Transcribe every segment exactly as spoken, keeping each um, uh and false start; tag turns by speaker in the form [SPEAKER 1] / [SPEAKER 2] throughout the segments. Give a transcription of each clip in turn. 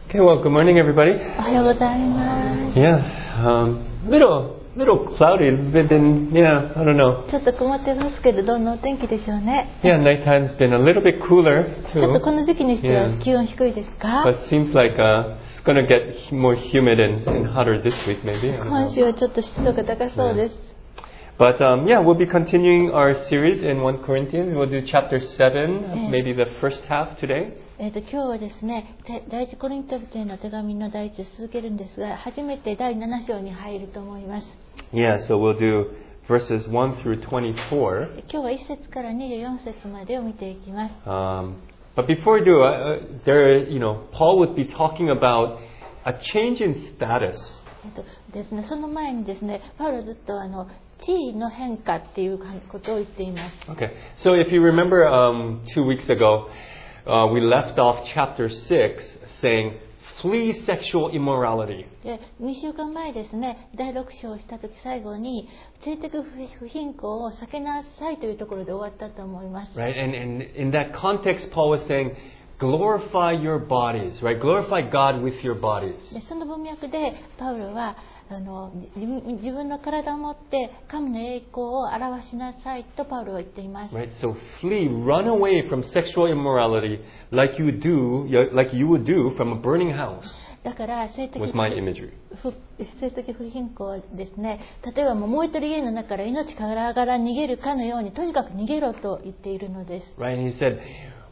[SPEAKER 1] Okay, well, good morning, everybody.
[SPEAKER 2] おはようございます。
[SPEAKER 1] Yeah, um, little, little cloudy. It's been, yeah, I don't know.
[SPEAKER 2] ちょっと曇ってますけど、どんなお天気でしょうね。
[SPEAKER 1] Yeah, nighttime's been a little bit cooler
[SPEAKER 2] ちょっとこ
[SPEAKER 1] too.
[SPEAKER 2] の時期にしては
[SPEAKER 1] Yeah.
[SPEAKER 2] 気温低いですか？
[SPEAKER 1] But it seems like uh, it's gonna get more humid and, and hotter this week, maybe. I don't
[SPEAKER 2] 今
[SPEAKER 1] know.
[SPEAKER 2] 週はちょっと湿度が高そうです。
[SPEAKER 1] But um, yeah, we'll be continuing our series in First Corinthians. We'll do chapter seven,
[SPEAKER 2] Yeah.
[SPEAKER 1] maybe the first half today.
[SPEAKER 2] えーと今日はですね、て第一コリント人への手紙の第一を続けるんですが、初めてだいなな章に入ると思います。
[SPEAKER 1] Yeah, so we'll do verses one through twenty-four.
[SPEAKER 2] 今日はいっ節からにじゅうよん節までを見ていきます。
[SPEAKER 1] Um, but before we do, uh, there, you know, Paul would be talking about a change in status.
[SPEAKER 2] えっとですね、その前にですね、パウロはずっとあの地位の変化っていうことを言っています。
[SPEAKER 1] Okay, so if you remember um, two weeks ago, uh, we left off chapter six saying, flee sexual immorality.
[SPEAKER 2] でにしゅうかんまえですね、だいろく章をした時最後に性的不貧困を避けなさいというところで終わったと思います。
[SPEAKER 1] Right, and, and in that context, Paul was saying, glorify your bodies, right? Glorify God with your bodies.
[SPEAKER 2] でその文脈でパウロはあの自分自分の体を持って神の栄光を表しなさいとパウロは言っています。
[SPEAKER 1] Right, so flee, run away from sexual immorality like you do, like you would do from a burning house.
[SPEAKER 2] だから性的
[SPEAKER 1] Was my imagery.
[SPEAKER 2] 不性的不貧困はですね、例えばもう燃えてる家の中から命からがら逃げるかのようにとにかく逃げろと言っているのです。
[SPEAKER 1] Right, and he said,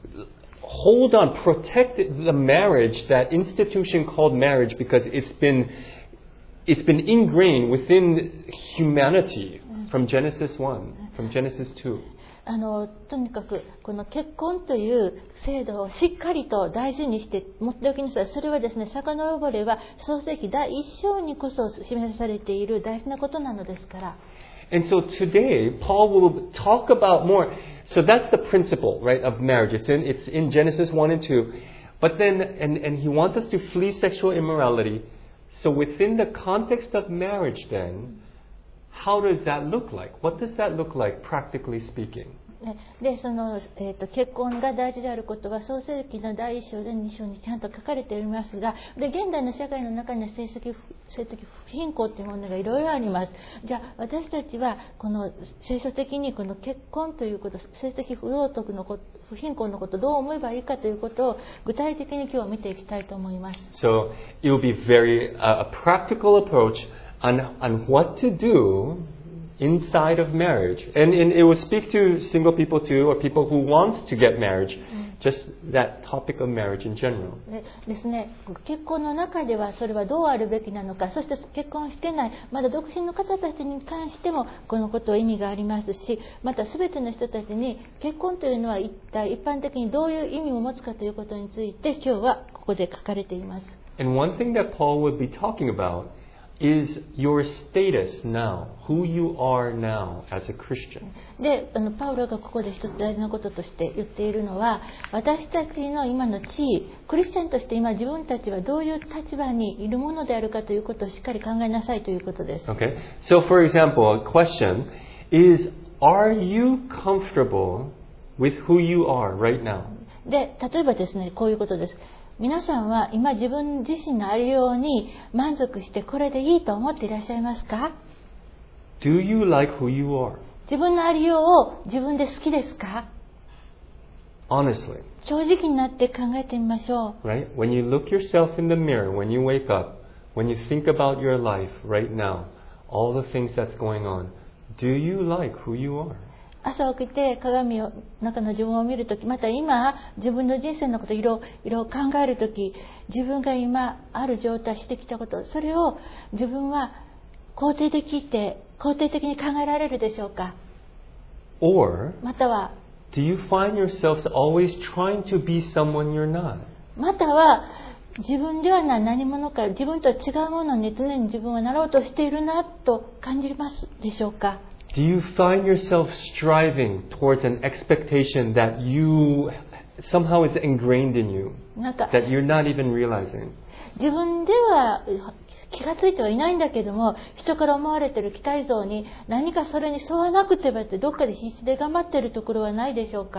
[SPEAKER 1] hold on, protect the marriage, that institution called marriage, because it's been it's been ingrained within humanity from Genesis one, from Genesis two.
[SPEAKER 2] あのとにかくこの結婚という制度をしっかりと大事にして持っておきなさい。それはですね、遡れば創世記だいいっ章にこそ示されている大事なことなのですから。
[SPEAKER 1] And so today, Paul will talk about more. So that's the principle, right, of marriage. It's in it's in Genesis one and two. But then, and, and he wants us to flee sexual immorality. So within the context of marriage then, how does that look like? What does that look like, practically speaking?
[SPEAKER 2] でその、えー、と結婚が大事であることは創世記のだいいっ章でに章にちゃんと書かれていますが、で現代の社会の中には性的性的不貧困というものがいろいろあります。じゃあ私たちはこの聖書的にこの結婚ということ、性的不道徳のこと、不貧困のことをどう思えばいいかということを具体的に今日は見ていきたいと思います。
[SPEAKER 1] So it will be very uh, a practical approach on on what to do inside of marriage, and, and it will speak to single people too, or people who want to get marriage, just that topic of marriage in general.
[SPEAKER 2] でですね、結婚の中ではそれはどうあるべきなのか、そして結婚してないまだ独身の方たちに関してもこのことは意味がありますし、また全ての人たちに結婚というのは一体一般的にどういう意味を持つかということについて今日はここで書かれています。
[SPEAKER 1] And one thing that Paul would be talking about is your status now, who you are now as a Christian.
[SPEAKER 2] であのパウロがここで一つ大事なこととして言っているのは、私たちの今の地位、クリスチャンとして今自分たちはどういう立場にいるものであるかということをしっかり考えなさいということです。
[SPEAKER 1] Okay? So for example, a question is, are you comfortable with who you are right now?
[SPEAKER 2] で例えばですね、こういうことです。皆さんは今自分自身のありように満足してこれでいいと思っていらっしゃいますか？
[SPEAKER 1] Do you like who you are?
[SPEAKER 2] 自分のありようを自分で好きですか？
[SPEAKER 1] Honestly,
[SPEAKER 2] 正直になって考えてみましょう。
[SPEAKER 1] right? When you look yourself in the mirror, when you wake up, when you think about your life right now, all the things that's going on, do you like who you are?
[SPEAKER 2] 朝起きて鏡の中の自分を見るとき、また今自分の人生のことをいろいろ考えるとき、自分が今ある状態してきたこと、それを自分は肯定できて肯定的に考えられるでしょうか？
[SPEAKER 1] Or
[SPEAKER 2] または
[SPEAKER 1] do you find yourselves always trying to be someone you're not?
[SPEAKER 2] または自分ではない何者か、自分とは違うものに常に自分はなろうとしているなと感じますでしょうか？
[SPEAKER 1] Do you find yourself striving towards an expectation that you somehow is ingrained in you,
[SPEAKER 2] なんか
[SPEAKER 1] that you're not even realizing?
[SPEAKER 2] 自分では気がついてはいないんだけども、人から思われている期待像に何かそれに沿わなくてはってどっかで必死で頑張っているところはないでしょうか？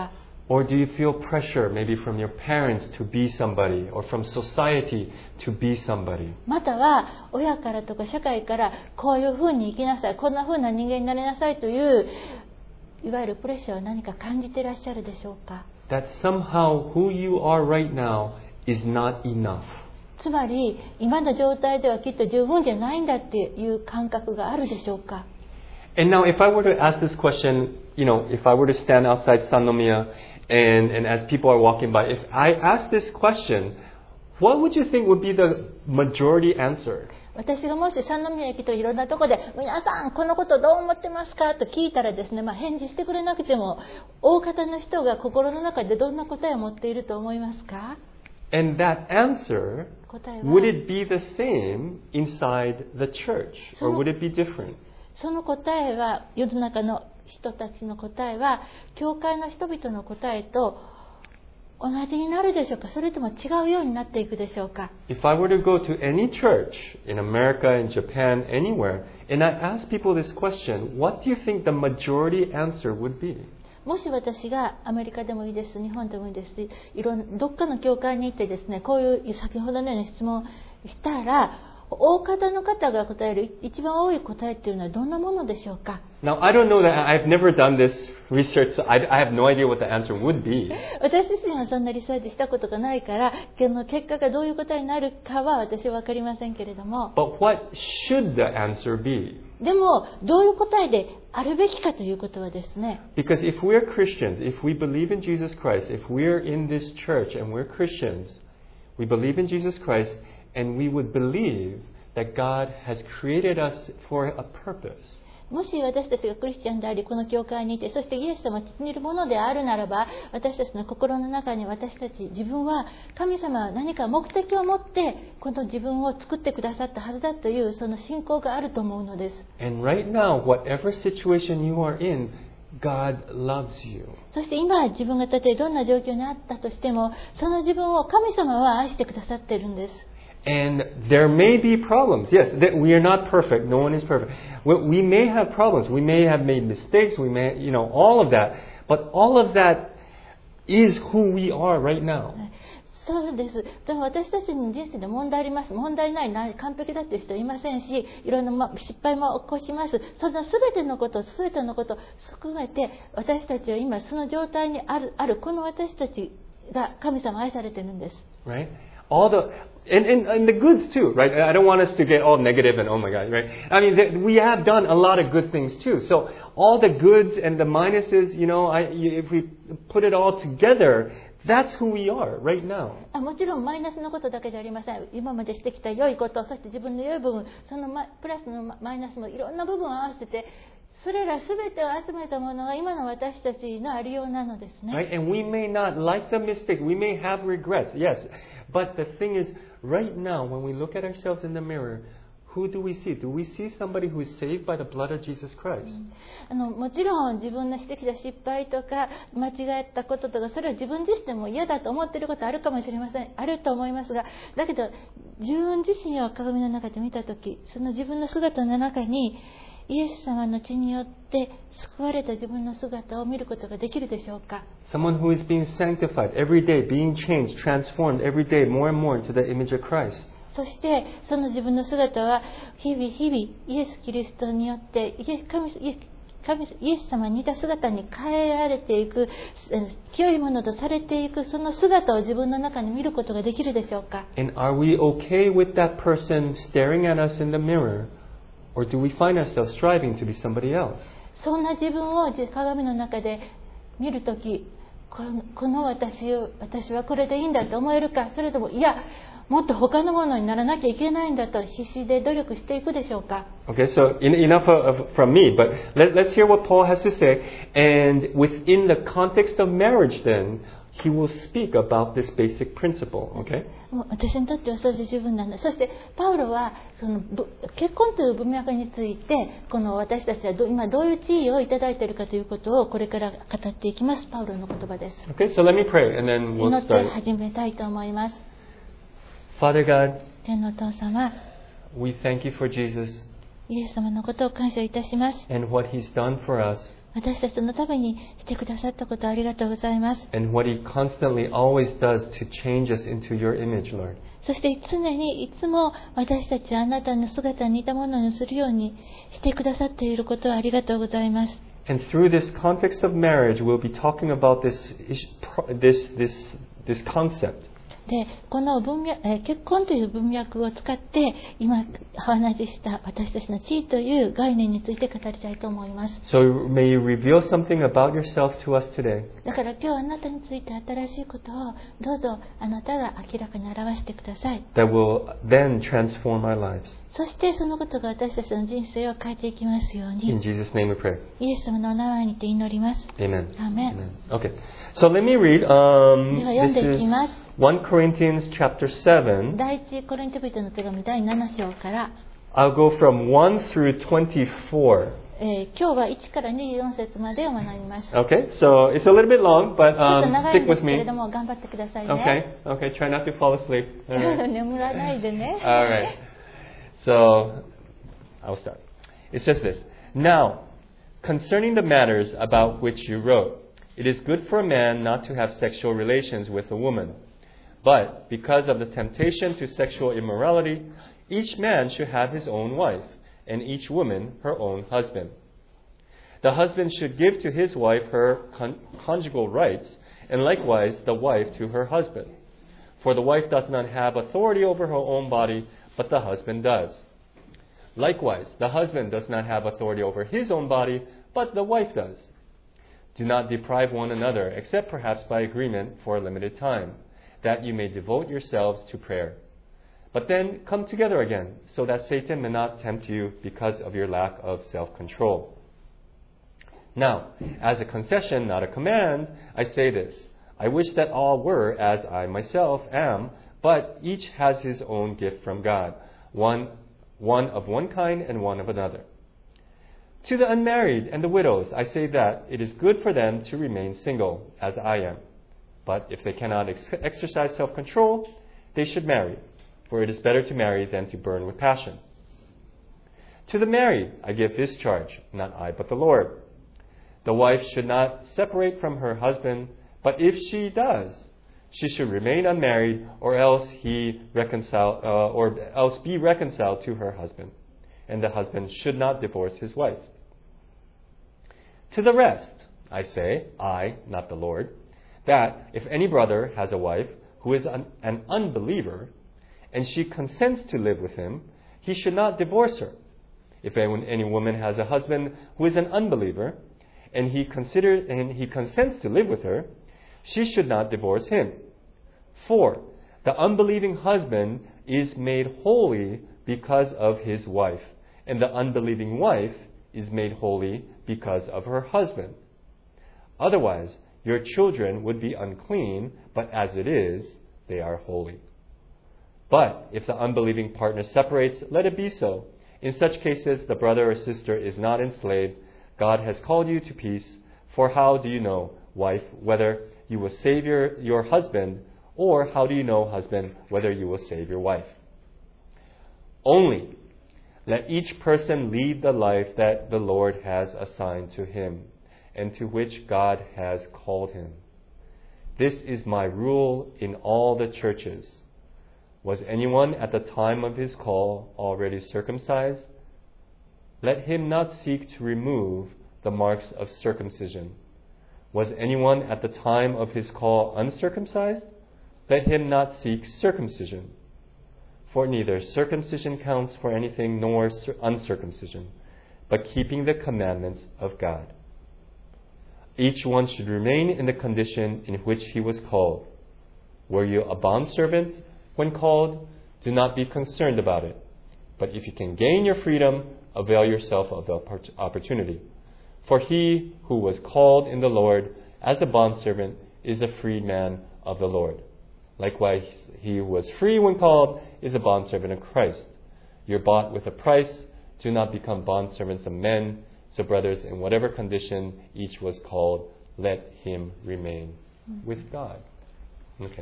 [SPEAKER 1] Or do you feel pressure maybe from your parents to be somebody or from society to be somebody?
[SPEAKER 2] または親からとか社会からこういうふうに生きなさい、こんなふうな人間になりなさいといういわゆるプレッシャーを何か感じていらっしゃるでしょうか。
[SPEAKER 1] That somehow who you are right now is not enough.
[SPEAKER 2] つまり今の状態ではきっと十分じゃないんだっていう感覚があるでしょうか。
[SPEAKER 1] And now if I were to ask this question, you know, if I were to stand outside Sannomiya and, and as people are walking by, if I ask this question, what would you think would be the majority answer?
[SPEAKER 2] 私がもし三宮駅といろんなところで皆さんこのことどう思ってますかと聞いたらですね、まあ、返事してくれなくても大方の人が心の中でどんな答えを持っていると思いますか。
[SPEAKER 1] And that answer,
[SPEAKER 2] 答えは
[SPEAKER 1] would it be the same inside the church or would it be different?
[SPEAKER 2] その答えは世の中の人たちの答えは教会の人々の答えと同じになるでしょうか、それとも違うようになっていくでしょうか。
[SPEAKER 1] If I were to go to any church in America, in Japan, anywhere, and I ask people this question, what do you think the majority answer would be?
[SPEAKER 2] もし私がアメリカでもいいです、日本でもいいですし、いろんどっかの教会に行ってですね、こういう先ほどのような質問をしたら、大方の方が答える一番多い答えっていうのはどんなものでしょうか。
[SPEAKER 1] Now, I don't know that, I've never done this research, so I, I have no idea what the answer would be.
[SPEAKER 2] 私自身はそんなリサーチしたことがないから、その結果がどういう答えになるかは私は分かりませんけれども。
[SPEAKER 1] But what should the answer be?
[SPEAKER 2] でも、どういう答えであるべきかということはですね。
[SPEAKER 1] Because if we're Christians, if we believe in Jesus Christ, if we're in this church and we're Christians, we believe in Jesus Christ, and we would believe that God has created us for a purpose.
[SPEAKER 2] もし私たちがクリスチャンであり、この教会にいて、そしてイエス様は父にいるものであるならば、私たちの心の中に私たち、自分は神様は何か目的を持って、この自分を作ってくださったはずだという、その信仰があると思うのです。
[SPEAKER 1] And right now, whatever situation you are in, God loves you.
[SPEAKER 2] そして今、自分がたとえどんな状況にあったとしても、その自分を神様は愛してくださっているんです。
[SPEAKER 1] And there may be problems. Yes, that we are not perfect. No one is perfect. We, we may have problems. We may have made mistakes. We may, you know, all of that. But all of that is who we are right now.
[SPEAKER 2] そうです。でも私たちに人生で問題あります。問題ないな、完璧だという人いませんし、いろんな失敗も起こします。その全てのこと、全てのこと含めて、私たちは今その状態にある、あるこの私たちが神様愛されているんです。
[SPEAKER 1] Right? All the and, and, and the goods too, right? I don't want us to get all negative and oh my God, right? I mean, th- we have done a lot of good things too. So all the goods and the minuses, you know, I, if we put it all together, that's who we are right now.
[SPEAKER 2] あ、もちろんマイナスのことだけじゃありません。今までしてきた良いこと、そして自分の良い部分、そのプラスのマイナスもいろんな部分を合わせて、それらすべてを集めたものが今の私たちのありようなのですね。
[SPEAKER 1] Right? And we may not like the mistake. We may have regrets. Yes. But the thing is, right now, when we look at ourselves in the mirror, who do we see? Do we see somebody who is saved by the blood of Jesus Christ?
[SPEAKER 2] あのもちろん自分のしてきた失敗とか間違ったこととかそれは自分自身でも嫌だと思っていることあるかもしれません。あると思いますが、だけど自分自身を鏡の中で見たとき、その自分の姿の中にイエス様の血によって救われた自分の姿を見ることができるでしょうか。
[SPEAKER 1] Someone who is being sanctified every day, being changed, transformed every day more and more into the image of Christ.
[SPEAKER 2] そしてその自分の姿は日々日々イエス・キリストによってイエス神イエス神イエス様に似た姿に変えられていく、清いものとされていくその姿を自分の中に見ることができるでしょうか。
[SPEAKER 1] And are we okay with that person staring at us in the mirror? Or do we find ourselves striving to be somebody else?
[SPEAKER 2] そんな自分を鏡の中で見るとき、この、この私を、私はこれでいいんだと思えるか、それともいや、もっと他のものにならなきゃいけないんだと必死で努力していくでしょうか。
[SPEAKER 1] Okay, so in, enough of, of, from me, but let, let's hear what Paul has to say. And within the context of marriage then, he will speak about this basic principle, okay?
[SPEAKER 2] もう私にとってはそれで十分なんだ。そしてパウロはその結婚という文脈についてこの私たちはど今どういう地位をいただいているかということをこれから語っていきます。パウロの言葉です。
[SPEAKER 1] Okay, so let me pray and then
[SPEAKER 2] 祈
[SPEAKER 1] we'll
[SPEAKER 2] って
[SPEAKER 1] start.
[SPEAKER 2] 始めたいと思います。
[SPEAKER 1] Father God,
[SPEAKER 2] 天のお父様、
[SPEAKER 1] we thank you for Jesus
[SPEAKER 2] イエス様のことを感謝いたします。
[SPEAKER 1] and what he's done for us.
[SPEAKER 2] 私たちのためにしてくださったことありがとうございます。
[SPEAKER 1] And what He constantly always does to change us into Your image, Lord.
[SPEAKER 2] そして常にいつも私たちはあなたの姿に似たものにするようにしてくださっていることをありがとうございます。
[SPEAKER 1] And through this context of marriage, we'll be talking about this, this, this, this concept.
[SPEAKER 2] でこの文脈、えー、結婚という文脈を使って今お話しした私たちの地位という概念について語りたいと思います。
[SPEAKER 1] So may you reveal something about yourself to us today.
[SPEAKER 2] だから今日あなたについて新しいことをどうぞあなたが明らかに表してください。
[SPEAKER 1] That will then transform our lives.
[SPEAKER 2] そしてそのことが私たちの人生を変えていきますよう
[SPEAKER 1] In
[SPEAKER 2] に
[SPEAKER 1] Jesus' name we pray.
[SPEAKER 2] イエス様のお名前にて祈ります。
[SPEAKER 1] Amen.
[SPEAKER 2] Amen.
[SPEAKER 1] Okay. So let me read. Um,
[SPEAKER 2] では読ん
[SPEAKER 1] this
[SPEAKER 2] でいき
[SPEAKER 1] is
[SPEAKER 2] ます。
[SPEAKER 1] First Corinthians chapter seven.
[SPEAKER 2] 第一コリント人の手紙だいなな章から、
[SPEAKER 1] I'll go from one through twenty-four.
[SPEAKER 2] えー今日はいちからにじゅうよん節までを学びます。
[SPEAKER 1] Okay, so it's a little bit long, but
[SPEAKER 2] ちょっと
[SPEAKER 1] um,
[SPEAKER 2] 長いん
[SPEAKER 1] stick
[SPEAKER 2] で
[SPEAKER 1] with
[SPEAKER 2] すけれ
[SPEAKER 1] me.
[SPEAKER 2] ども頑張ってくださいね。
[SPEAKER 1] Okay, okay, try not to fall asleep. All right.
[SPEAKER 2] 眠らないでね。
[SPEAKER 1] All right. So I'll start. It says this. Now, concerning the matters about which you wrote, it is good for a man not to have sexual relations with a woman. But because of the temptation to sexual immorality, each man should have his own wife, and each woman her own husband. The husband should give to his wife her con- conjugal rights, and likewise the wife to her husband. For the wife does not have authority over her own body, but the husband does. Likewise, the husband does not have authority over his own body, but the wife does. Do not deprive one another, except perhaps by agreement for a limited time, that you may devote yourselves to prayer. But then come together again, so that Satan may not tempt you because of your lack of self-control. Now, as a concession, not a command, I say this. I wish that all were as I myself am, but each has his own gift from God, one, one of one kind and one of another. To the unmarried and the widows, I say that it is good for them to remain single, as I am. But if they cannot ex- exercise self-control, they should marry, for it is better to marry than to burn with passion. To the married, I give this charge, not I, but the Lord. The wife should not separate from her husband, but if she does, she should remain unmarried, or else he reconcile, uh, or else be reconciled to her husband, and the husband should not divorce his wife. To the rest, I say, I, not the Lord, that if any brother has a wife who is an, an unbeliever, and she consents to live with him, he should not divorce her. If any, any woman has a husband who is an unbeliever, and he considers and he consents to live with her, she should not divorce him. For the unbelieving husband is made holy because of his wife, and the unbelieving wife is made holy because of her husband. Otherwise, your children would be unclean, but as it is, they are holy. But if the unbelieving partner separates, let it be so. In such cases, the brother or sister is not enslaved. God has called you to peace. For how do you know, wife, whether you will save your, your husband, or how do you know, husband, whether you will save your wife? Only let each person lead the life that the Lord has assigned to him, and to which God has called him. This is my rule in all the churches. Was anyone at the time of his call already circumcised? Let him not seek to remove the marks of circumcision. Was anyone at the time of his call uncircumcised? Let him not seek circumcision. For neither circumcision counts for anything nor uncircumcision, but keeping the commandments of God. Each one should remain in the condition in which he was called. Were you a bondservant when called? Do not be concerned about it. But if you can gain your freedom, avail yourself of the opportunity. For he who was called in the Lord as a bondservant is a freed man of the Lord. Likewise, he who was free when called is a bondservant of Christ. You're bought with a price. Do not become bondservants of men. So, brothers, in whatever condition each was called, let him remain with God. Okay.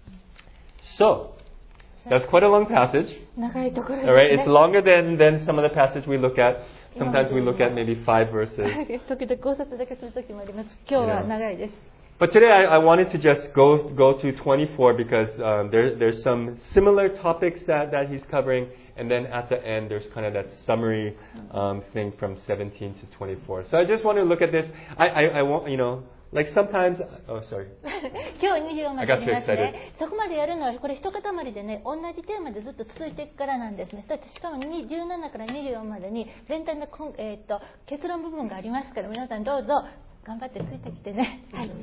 [SPEAKER 1] So, that's quite a long passage. All right, it's longer than, than some of the passage we look at Sometimes we look at maybe five verses.
[SPEAKER 2] 時々考察だけする時もあります。今日は長いです。
[SPEAKER 1] But today I, I wanted to just go go to twenty-four because um, there there's some similar topics that, that he's covering, and then at the end there's kind of that summary um, thing from seventeen to twenty-four. So I just want to look at this. I, I, I want, you know, like sometimes. Oh, sorry.
[SPEAKER 2] 今日にじゅうよんまでありますね。そこまでやるのはこれ一塊でね、同じテーマでずっと続いていくからなんですね。だってしかもじゅうななからにじゅうよんまでに全体の、えー、と結論部分がありますから、皆さんどうぞ。頑張ってついてきてね。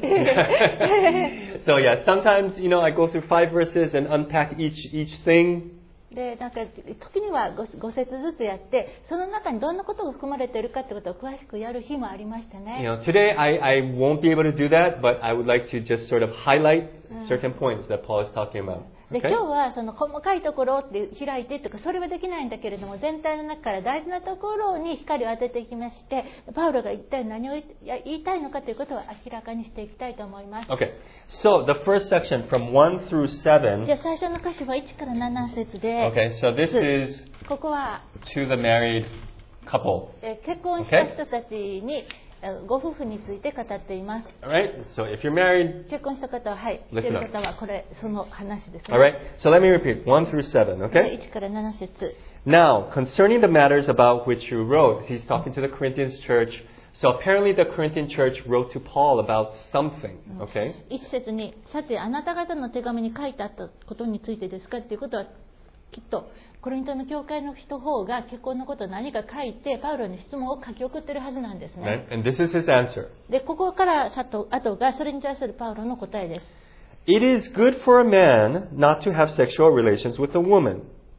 [SPEAKER 1] So yeah, sometimes you know I go through five verses and unpack each each thing.
[SPEAKER 2] でなんか時には 5, 5節ずつやってその中にどんなことが含まれているかってことを詳しくやる日もありましたね。
[SPEAKER 1] You know, today I I won't be able to do that, but I would like to just sort of highlight certain points that Paul is talking about.
[SPEAKER 2] で今日はその細かいところって開いてとかそれはできないんだけれども全体の中から大事なところに光を当てていきましてパウロが一体何を言いたいのかということを明らかにしていきたいと思います。
[SPEAKER 1] Okay, so the first section from one through seven.
[SPEAKER 2] じゃあ最初の歌詞は一から七節で。
[SPEAKER 1] Okay, so this is
[SPEAKER 2] ここは
[SPEAKER 1] to the married couple.
[SPEAKER 2] 結婚した人たちにご夫婦について語っています。
[SPEAKER 1] Alright, so if you're married,
[SPEAKER 2] 結婚した方は、はい、している方はこれその話ですね。
[SPEAKER 1] Alright, so let me repeat one through seven, okay?
[SPEAKER 2] いちからなな節。
[SPEAKER 1] Now, concerning the matters about which you wrote, he's talking to the Corinthians church. So apparently the Corinthian church wrote to Paul about something, okay?
[SPEAKER 2] 一節に、さてあなた方の手紙に書いてあったことについてですかっていうことはきっとコリントの教会の人方が結婚のことを何か書いてパウロに質問を書き送ってるはずなんですね。
[SPEAKER 1] Right? And this is his answer.
[SPEAKER 2] でここからさと後がそれに対するパウロの答えです。
[SPEAKER 1] It is good for a man not to have sexual relations with a woman,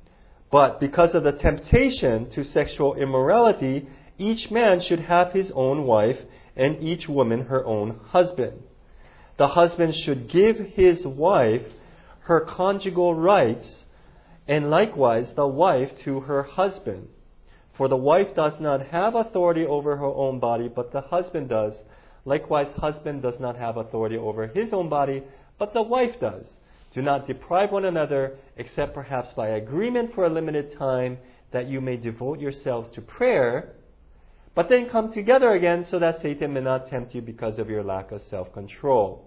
[SPEAKER 1] but because of the temptation to sexual immorality, each man should have his own wife and each woman her own husband. The husband should give his wife her conjugal rights,And likewise the wife to her husband. For the wife does not have authority over her own body, but the husband does. Likewise, husband does not have authority over his own body, but the wife does. Do not deprive one another, except perhaps by agreement for a limited time, that you may devote yourselves to prayer, but then come together again so that Satan may not tempt you because of your lack of self-control.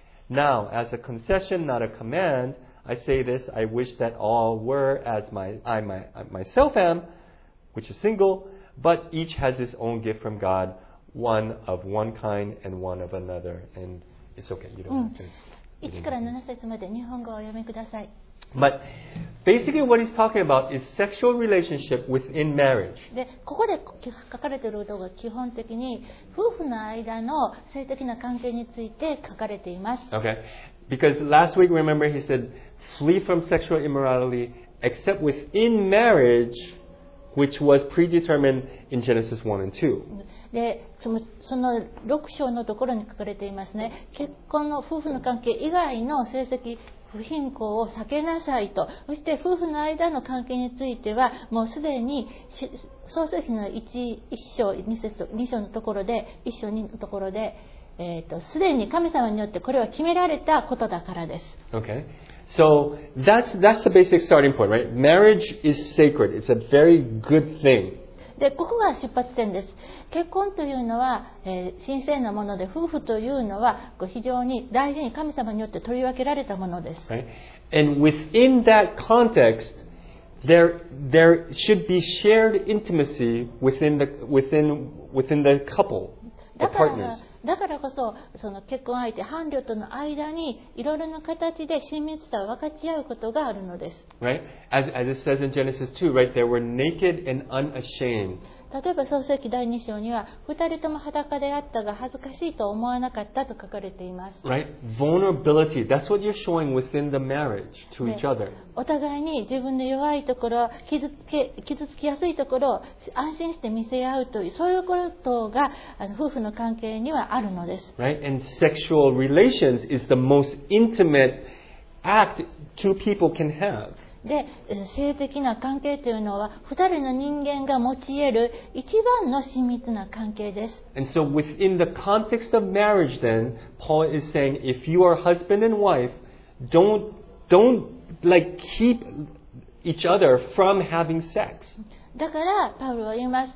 [SPEAKER 1] Now, as a concession, not a command,I say this, I wish that all were as my, I my, myself am, which is single, but each has his own gift from God, one of one kind and one of another. And it's okay, you don't have to.
[SPEAKER 2] いちからなな節まで日本語をお読みください。
[SPEAKER 1] But basically what he's talking about is sexual relationship within marriage.
[SPEAKER 2] で、ここで書かれていることが基本的に夫婦の間の性的な関係について書かれています。
[SPEAKER 1] Okay. Because last week, remember, he said, flee from sexual immorality except within marriage, which was predetermined in Genesis one and two.
[SPEAKER 2] で、その、そのろく章のところに書かれていますね。結婚の夫婦の関係以外の性的不貧困を避けなさいと。そして夫婦の間の関係については、もうすでに創世記の いち, いち章、に節、に章のところで、いち章のところで、えーと、すでに神様によってこれは決められたことだからです。
[SPEAKER 1] Okay. So that's, that's the basic starting point, right? Marriage is sacred. It's a very good thing.
[SPEAKER 2] で、ここが出発点です。結婚というのは、えー、神聖なもので、夫婦というのは非常に大事に神様によって取り分けられたものです。
[SPEAKER 1] Right? And within that context, there, there should be shared intimacy within the, within, within the couple, the partners.
[SPEAKER 2] だからこそ、その結婚相手、伴侶との間にいろいろな形で親密さを分かち合うことがあるのです。
[SPEAKER 1] Right? As, as it says in Genesis two, right? They were naked and unashamed.
[SPEAKER 2] 例えば創世記だいに章には、二人とも裸であったが恥ずかしいと思わなかったと書かれています。
[SPEAKER 1] Right? Vulnerability. That's what you're showing within the marriage to each other.
[SPEAKER 2] お互いに自分の弱いところ、傷つけ、傷つきやすいところを安心して見せ合うという、そういうことがあの夫婦の関係にはあるのです。
[SPEAKER 1] Right? And sexual relations is the most intimate act two people can have.
[SPEAKER 2] で、性的な関係というのは二人の人間が持ち得る一番の親密な関係です。
[SPEAKER 1] And so within the context of marriage then, Paul is saying if you are husband and wife, don't, don't like keep each other from having sex.
[SPEAKER 2] だからパウロは言います。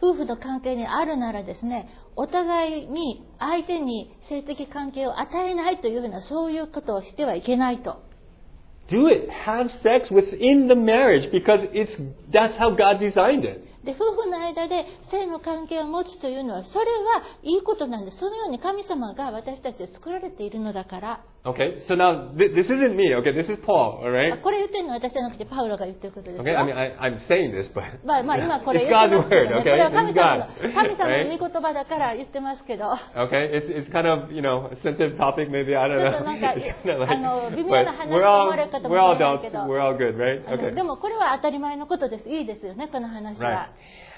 [SPEAKER 2] 夫婦の関係にあるならですね、お互いに相手に性的関係を与えないというようなそういうことをしてはいけないと。
[SPEAKER 1] Do it. Have sex within the marriage because it's that's how God designed it.
[SPEAKER 2] で、夫婦の間で性の関係を持つというのは、それはいいことなんです。そのように神様が私たちを作られているのだから。
[SPEAKER 1] Okay, so now th- this isn't me. Okay, this is Paul. All
[SPEAKER 2] あ
[SPEAKER 1] right.
[SPEAKER 2] これ言ってるのは私じゃなくてパウロが言ってることですよ。
[SPEAKER 1] Okay, I mean I, I'm saying this, but
[SPEAKER 2] まあまあ今これ
[SPEAKER 1] it's
[SPEAKER 2] 言って
[SPEAKER 1] God's
[SPEAKER 2] ますけ
[SPEAKER 1] word.
[SPEAKER 2] どね。
[SPEAKER 1] Okay,
[SPEAKER 2] これは
[SPEAKER 1] it's
[SPEAKER 2] 神様の
[SPEAKER 1] God.
[SPEAKER 2] 神様の
[SPEAKER 1] Right?
[SPEAKER 2] 御言葉だから言ってますけど。
[SPEAKER 1] Okay, it's it's kind of you know a sensitive topic maybe. I don't
[SPEAKER 2] ちょっ
[SPEAKER 1] know.
[SPEAKER 2] となんか
[SPEAKER 1] It's kinda like-
[SPEAKER 2] あの微妙
[SPEAKER 1] but
[SPEAKER 2] な話
[SPEAKER 1] we're
[SPEAKER 2] と
[SPEAKER 1] all
[SPEAKER 2] 思われる方も
[SPEAKER 1] we're all
[SPEAKER 2] しれないけ
[SPEAKER 1] adults.
[SPEAKER 2] ど。
[SPEAKER 1] We're all good, right?
[SPEAKER 2] あの
[SPEAKER 1] Okay.
[SPEAKER 2] でもこれは当たり前のことです。いいですよね、この話
[SPEAKER 1] Right.
[SPEAKER 2] は。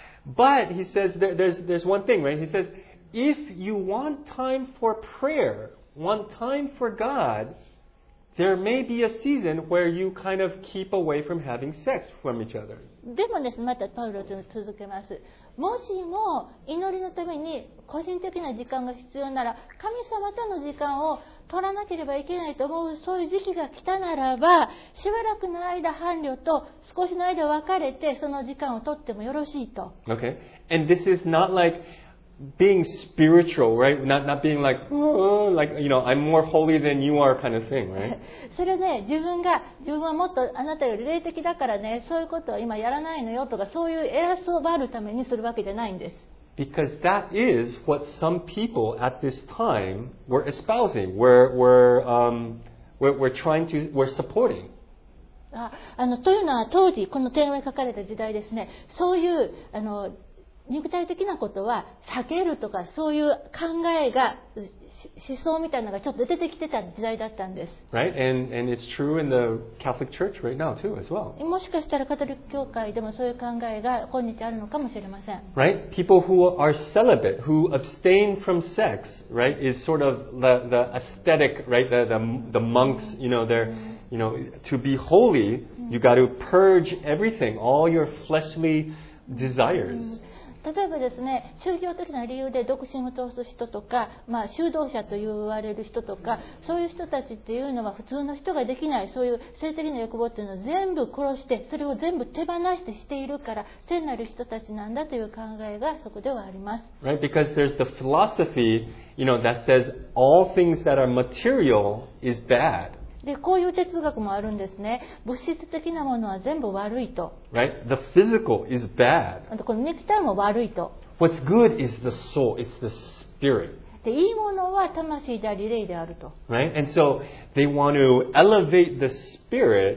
[SPEAKER 1] But he says there, there's there's one thing, right? He says if you want time for prayer, want time for God, there may be a season where you kind of keep away from having sex from each other.
[SPEAKER 2] でもですね、またパウロは続けます。もしも祈りのために個人的な時間が必要なら、神様との時間を取らなければいけないと思う、そういう時期が来たならば、しばらくの間伴侶と少しの間別れてその時間を取ってもよろしいと。
[SPEAKER 1] Okay? And this is not like being spiritual, right? Not not being like, oh, like you know, I'm more holy than you are kind of thing, right?
[SPEAKER 2] それね、自分が自分はもっとあなたより霊的だからね、そういうことは今やらないのよとか、そういう偉そうばるためにするわけじゃないんです。
[SPEAKER 1] Because that is what some people at this time were espousing, were were um, were, were trying to, were supporting.
[SPEAKER 2] ああのというのは当時この手紙が書かれた時代ですね、そういうあの肉体的なことは避けるとかそういう考えが思想みたいなのがちょっと出てきてた時代だったんです。
[SPEAKER 1] Right? And and it's true in the Catholic Church right now too as well.
[SPEAKER 2] もしかしたらカトリック教会でもそういう考えが今日あるのかもしれません。
[SPEAKER 1] Right? People who are celibate, who abstain from sex, right, is sort of the, the aesthetic, right? The, the, the monks, you know, they're, you know, to be holy, you got to purge everything, all your fleshly desires.
[SPEAKER 2] 例えばですね、宗教的な理由で独身を通す人とか、まあ、修道者と言われる人とか、そういう人たちっていうのは普通の人ができない、そういう性的な欲望っていうのを全部殺して、それを全部手放してしているから、聖なる人たちなんだという考えがそこではあります。
[SPEAKER 1] Right? Because there's the philosophy, you know, that says all things that are material is bad.
[SPEAKER 2] で、こういう哲学もあるんですね。物質的なものは全部悪いと。
[SPEAKER 1] Right? The physical is bad.
[SPEAKER 2] あとこの肉体も悪いと。
[SPEAKER 1] What's good is the soul, it's the spirit.
[SPEAKER 2] で、いいものは魂であり霊であると。
[SPEAKER 1] Right? And so they want to elevate the spirit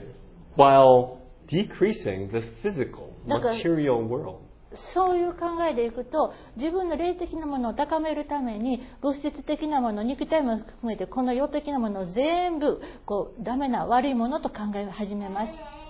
[SPEAKER 1] while decreasing the physical, material world.
[SPEAKER 2] そういう考えでいくと、自分の霊的なものを高めるために物質的なもの、肉体も含めてこの世的なものを全部こうダメな悪いものと考え始めます。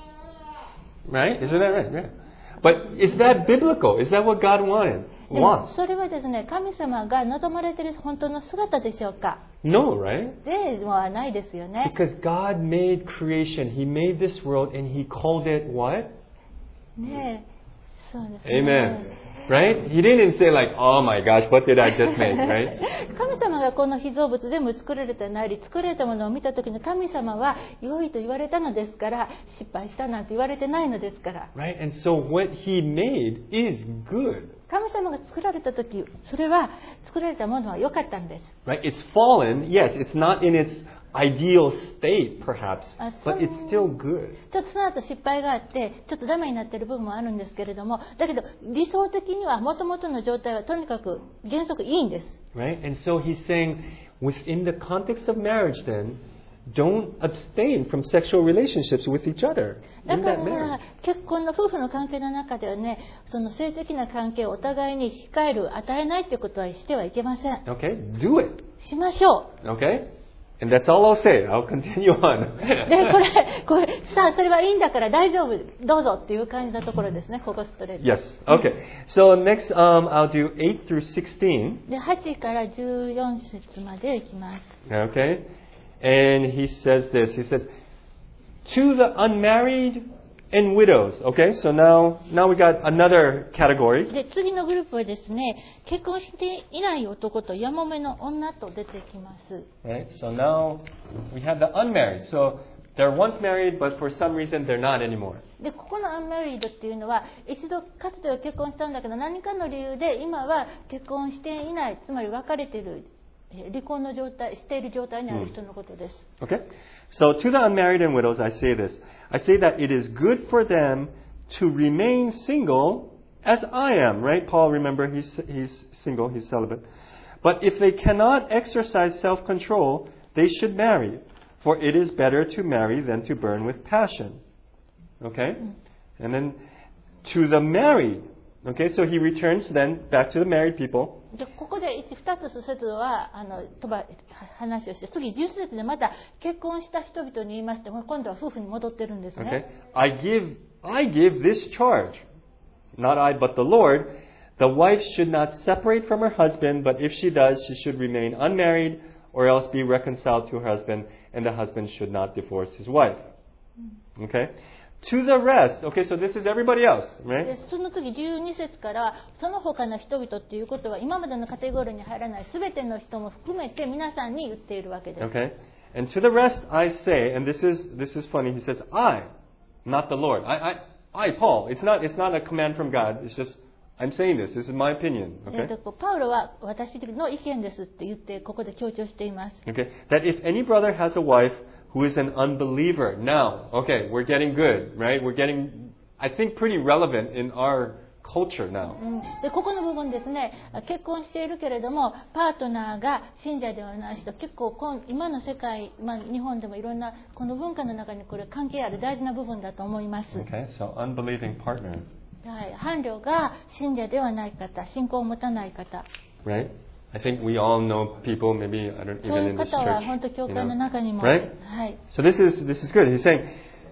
[SPEAKER 1] Right? Isn't that right? Yeah. But is that biblical? Is that what God wanted?
[SPEAKER 2] でも
[SPEAKER 1] Wants?
[SPEAKER 2] それはですね、神様が望まれている本当の姿でしょうか？
[SPEAKER 1] No, right?
[SPEAKER 2] ではないですよね。
[SPEAKER 1] Because God made creation. He made this world and He called it what?
[SPEAKER 2] ねえ、そうですね。
[SPEAKER 1] Amen. Right? He didn't say like, oh my gosh, what did I just make, right?
[SPEAKER 2] 神様がこの被造物全部作られたなり、作られたものを見たときに神様は良いと言われたのですから、失敗したなんて言われてないのですから。
[SPEAKER 1] Right? And so what He made is good.
[SPEAKER 2] 神様が作られたとき、それは作られたものは良かったんです。
[SPEAKER 1] Right? It's fallen. Yes, it's not in its ideal state, perhaps, but it's still good.
[SPEAKER 2] ちょっとその後失敗があって、ちょっとダメになっている部分もあるんですけれども、だけど理想的には元々の状態はとにかく原則いいんです。
[SPEAKER 1] Right? And so He's saying, within the context of marriage, then, don't abstain from sexual relationships with each other
[SPEAKER 2] だ
[SPEAKER 1] in
[SPEAKER 2] か
[SPEAKER 1] that
[SPEAKER 2] ら
[SPEAKER 1] marriage.
[SPEAKER 2] 結婚の夫婦の関係の中ではね、その性的な関係をお互いに控える、与えないということはしてはいけません。
[SPEAKER 1] Okay? Do it.
[SPEAKER 2] しましょう。
[SPEAKER 1] Okay? And that's all I'll say. I'll continue on.
[SPEAKER 2] で、これ、これ、さあ、それはいいんだから大丈夫、どうぞっていう感じのところですね、ここストレート。
[SPEAKER 1] Yes. Okay. So next, um, I'll do eight through sixteen.
[SPEAKER 2] で、はちからじゅうよん節までいきます。
[SPEAKER 1] Okay? And he says this. He says, to the unmarried and widows. Okay? So now, now we got another category.
[SPEAKER 2] で、次のグループはですね、結婚していない男とやもめの女と出てきます。
[SPEAKER 1] Right? So now we have the unmarried. So They're once married, but for some reason they're not anymore.
[SPEAKER 2] で、ここのアンマリードっていうのは、一度かつては結婚したんだけど、何かの理由で今は結婚していない、つまり別れている、離婚の状態、している状態にある人のことです。
[SPEAKER 1] Okay? So to the unmarried and widows, I say this. I say that it is good for them to remain single as I am, right? Paul, remember, he's, he's single, he's celibate. But if they cannot exercise self-control, they should marry. For it is better to marry than to burn with passion. Okay? And then to the married. Okay, so he returns then back to the married people.
[SPEAKER 2] でここでふたつ節はあの飛ば話をして、次じゅっ節でまた結婚した人々に言いますと、今度は夫婦に戻ってるんですね。
[SPEAKER 1] Okay? I give, I give this charge. Not I, but the Lord. The wife should not separate from her husband, but if she does, she should remain unmarried or else be reconciled to her husband, and the husband should not divorce his wife. Okay? To the rest. Okay, so this is everybody else, right?
[SPEAKER 2] でその次じゅうに節からその他の人々っていうことは今までのカテゴリーに入らない全ての人も含めて皆さんに言っているわけです。
[SPEAKER 1] Okay? And to the rest I say, and this is this is funny, he says, I, not the Lord. I, I, I, Paul. It's not, it's not a command from God. It's just, I'm saying this. This is my opinion. Okay?
[SPEAKER 2] でパウロは私の意見ですって言ってここで強調しています。
[SPEAKER 1] Okay? That if any brother has a wife who is an unbeliever, now, okay, we're getting good, right? We're getting, I think, pretty relevant in our culture now.
[SPEAKER 2] でここの部分ですね、結婚しているけれどもパートナーが信者ではない人、結構今の世界、まあ、日本でもいろんなこの文化の中にこれ関係ある大事な部分だと思います。
[SPEAKER 1] Okay, so unbelieving partner.
[SPEAKER 2] はい、伴侶が信者ではない方、信仰を持たない方。
[SPEAKER 1] Right? I think we all know people, maybe I don't
[SPEAKER 2] そう
[SPEAKER 1] even
[SPEAKER 2] い
[SPEAKER 1] in
[SPEAKER 2] う
[SPEAKER 1] this
[SPEAKER 2] 方は
[SPEAKER 1] church.
[SPEAKER 2] 本当教
[SPEAKER 1] You
[SPEAKER 2] 会の
[SPEAKER 1] know?
[SPEAKER 2] 中にも、
[SPEAKER 1] Right?
[SPEAKER 2] はい。
[SPEAKER 1] So this is this is good. He's saying,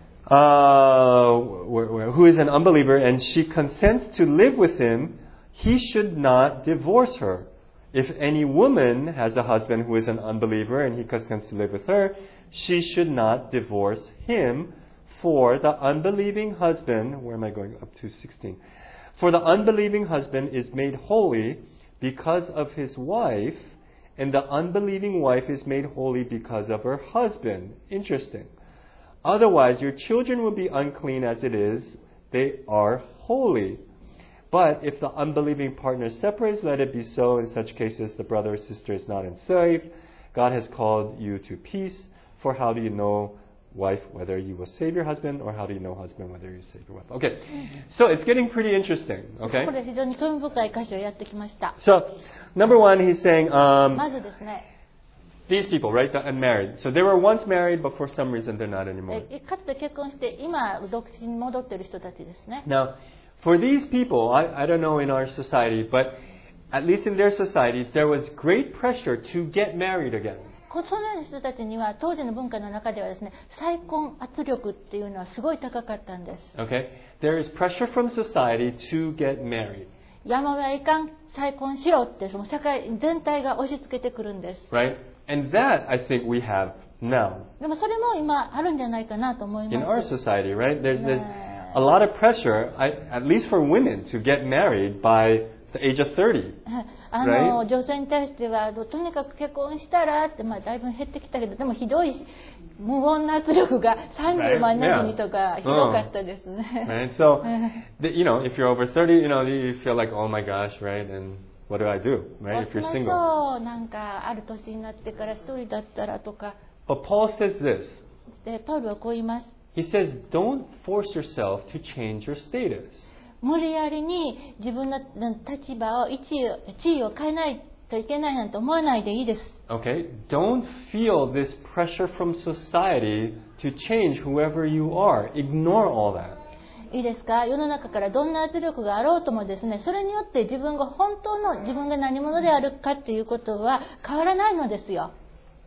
[SPEAKER 1] uh, wh- wh- who is an unbeliever and she consents to live with him, he should not divorce her. If any woman has a husband who is an unbeliever and he consents to live with her, she should not divorce him. For the unbelieving husband, where am I going? Up to sixteen. For the unbelieving husband is made holy because of his wife, and the unbelieving wife is made holy because of her husband. Interesting. Otherwise, your children will be unclean as it is. They are holy. But if the unbelieving partner separates, let it be so. In such cases, the brother or sister is not enslaved. God has called you to peace. For how do you know, wife, whether you will save your husband, or how do you know, husband, whether you save your wife? Okay, so it's getting pretty interesting.
[SPEAKER 2] こ
[SPEAKER 1] Okay.
[SPEAKER 2] こで非常に興味深い箇所をやってきました。
[SPEAKER 1] So, number one, he's saying,
[SPEAKER 2] ま
[SPEAKER 1] um,
[SPEAKER 2] ずですね、
[SPEAKER 1] these people, right, the unmarried. So they were once married, but for some reason they're not anymore.
[SPEAKER 2] えかつて結婚して今独身に戻っている人たちですね。
[SPEAKER 1] Now, for these people, I, I don't know in our society, but at least in their society, there was great pressure to get married again.
[SPEAKER 2] そのような人たちには当時の文化の中ではですね、再婚圧力っていうのはすごい高かったんです。
[SPEAKER 1] Okay? There is pressure from society to get married.
[SPEAKER 2] 山はいかん、再婚しろってその社会全体が押し付けてくるんです。
[SPEAKER 1] Right? And that, I think, we have now.
[SPEAKER 2] でもそれも今あるんじゃないかなと思い
[SPEAKER 1] In
[SPEAKER 2] ま
[SPEAKER 1] our
[SPEAKER 2] す。
[SPEAKER 1] society, right? There's, there's
[SPEAKER 2] Yeah.
[SPEAKER 1] a lot of pressure, I, at least for women, to get married by the age of thirty.
[SPEAKER 2] あの女性に対してはとにかく結婚したらって、まあ、だいぶ減ってきたけどでもひどい無言な圧力がさんじゅうまんなじにとかひどかったですね。
[SPEAKER 1] Right? So, the, you know, if you're over thirty, you know, you feel like, oh my gosh, right? And what do I do,
[SPEAKER 2] ど
[SPEAKER 1] right?
[SPEAKER 2] う
[SPEAKER 1] If
[SPEAKER 2] し
[SPEAKER 1] you're
[SPEAKER 2] まし
[SPEAKER 1] single.
[SPEAKER 2] ょうなんかある年になってから一人だったらとか
[SPEAKER 1] But Paul says this.
[SPEAKER 2] でパウルはこう言います。
[SPEAKER 1] He says, don't force yourself to change your status.
[SPEAKER 2] 無理やりに自分の立場を、地位を、地位を変えないといけないなんて思わないでいいです。
[SPEAKER 1] Okay? Don't feel this pressure from society to change whoever you are. Ignore all that.
[SPEAKER 2] いいですか？世の中からどんな圧力があろうともですね、それによって自分が本当の自分が何者であるかっていうことは変わらないのですよ。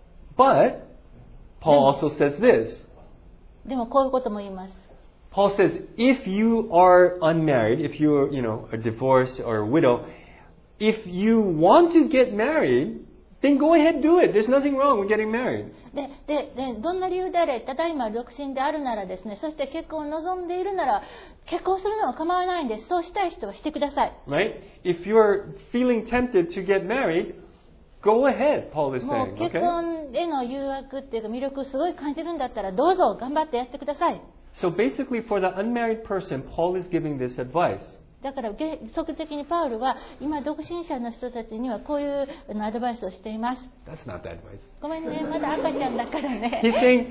[SPEAKER 1] But Paul also says this.
[SPEAKER 2] でもこういうことも言います。
[SPEAKER 1] Paul says, if you are unmarried, if you're, you know, a divorced or a widow, if you want to get married, then go ahead, do it. There's nothing wrong with getting married.
[SPEAKER 2] で、で、で、どんな理由であれ、ただいま独身であるならですね、そして結婚を望んでいるなら、結婚するのは構わないんです。そうしたい人はしてください。
[SPEAKER 1] Right? If you're feeling tempted to get married, Go ahead, Paul is
[SPEAKER 2] も
[SPEAKER 1] saying.
[SPEAKER 2] う結
[SPEAKER 1] Okay?
[SPEAKER 2] 婚への誘惑っていうか魅力をすごい感じるんだったらどうぞ頑張ってやってください。
[SPEAKER 1] So basically, for the unmarried person, Paul is giving this advice.
[SPEAKER 2] だから原則的にパウルは今独身者の人たちにはこういうあのアドバイスをしています。
[SPEAKER 1] That's not the advice.
[SPEAKER 2] ごめんね、まだ赤ちゃんだからね。
[SPEAKER 1] He's saying,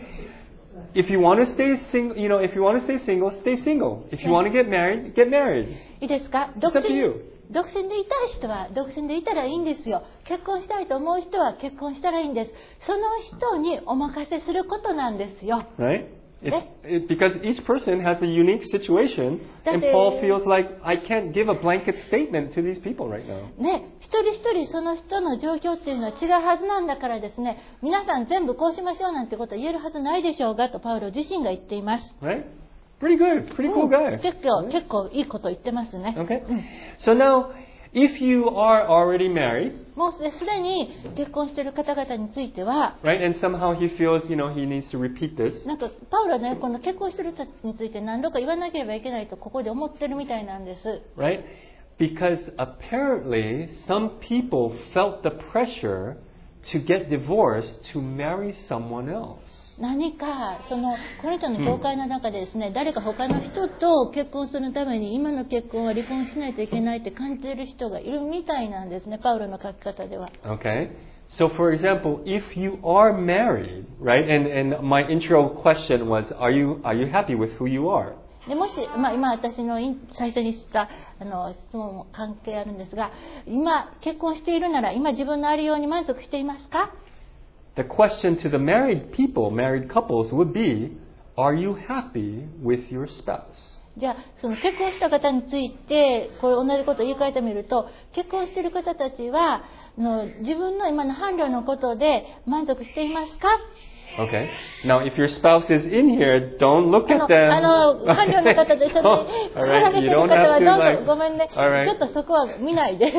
[SPEAKER 1] if you want to stay single, you know, if you want to stay single, stay single. If you want to get married, get married.
[SPEAKER 2] いいですか？
[SPEAKER 1] It's
[SPEAKER 2] 独
[SPEAKER 1] up to
[SPEAKER 2] 身
[SPEAKER 1] you.
[SPEAKER 2] 独身でいたい人は独身でいたらいいんですよ。結婚したいと思う人は結婚したらいいんです。その人にお任せすることなんですよ。
[SPEAKER 1] Right? It's, it, because each person has a unique situation, and
[SPEAKER 2] That's
[SPEAKER 1] Paul
[SPEAKER 2] it.
[SPEAKER 1] feels like I can't give a blanket statement to these people right now.
[SPEAKER 2] ね、一人一人その人の状況っていうのは違うはずなんだからですね、皆さん全部こうしましょうなんてことは言えるはずないでしょうがとパウロ自身が言っています。
[SPEAKER 1] Right? Pretty good. Pretty cool guy.
[SPEAKER 2] 結構、結構いいこと言ってますね。
[SPEAKER 1] Okay? So now, if you are already married,
[SPEAKER 2] もうすでに結婚している方々については、
[SPEAKER 1] right, and somehow he feels, you know, he needs to repeat this,
[SPEAKER 2] なんかパウロはね、この結婚している人について何度か言わなければいけないとここで思ってるみたいなんです。
[SPEAKER 1] right? Because apparently some people felt the pressure to get divorced to marry someone else.
[SPEAKER 2] 何かそのこの人の教会の中でですね、誰か他の人と結婚するために今の結婚は離婚しないといけないって感じている人がいるみたいなんですね、パウロの書き方では。
[SPEAKER 1] Okay? So for example, if you are married, right, and, and my intro question was, are you, are you happy with who you are?
[SPEAKER 2] でもし、まあ、今私のイン最初にしたあの質問も関係あるんですが、今結婚しているなら今自分のありように満足していますか？
[SPEAKER 1] The question to the married people, married couples would be, are you happy with your spouse?
[SPEAKER 2] じゃあその結婚した方についてこれ同じことを言い換えてみると、結婚している方たちはあの自分の今の伴侶のことで満足していますか？
[SPEAKER 1] Okay. Now, if your spouse is in here, don't look
[SPEAKER 2] あの
[SPEAKER 1] at them.
[SPEAKER 2] あの伴侶の方と一緒に
[SPEAKER 1] All
[SPEAKER 2] 来ら
[SPEAKER 1] right.
[SPEAKER 2] れて
[SPEAKER 1] You
[SPEAKER 2] いる
[SPEAKER 1] don't
[SPEAKER 2] 方
[SPEAKER 1] have
[SPEAKER 2] は
[SPEAKER 1] to
[SPEAKER 2] どう
[SPEAKER 1] like.
[SPEAKER 2] ぞごめんね、
[SPEAKER 1] All right.
[SPEAKER 2] ちょっとそこは見ないで。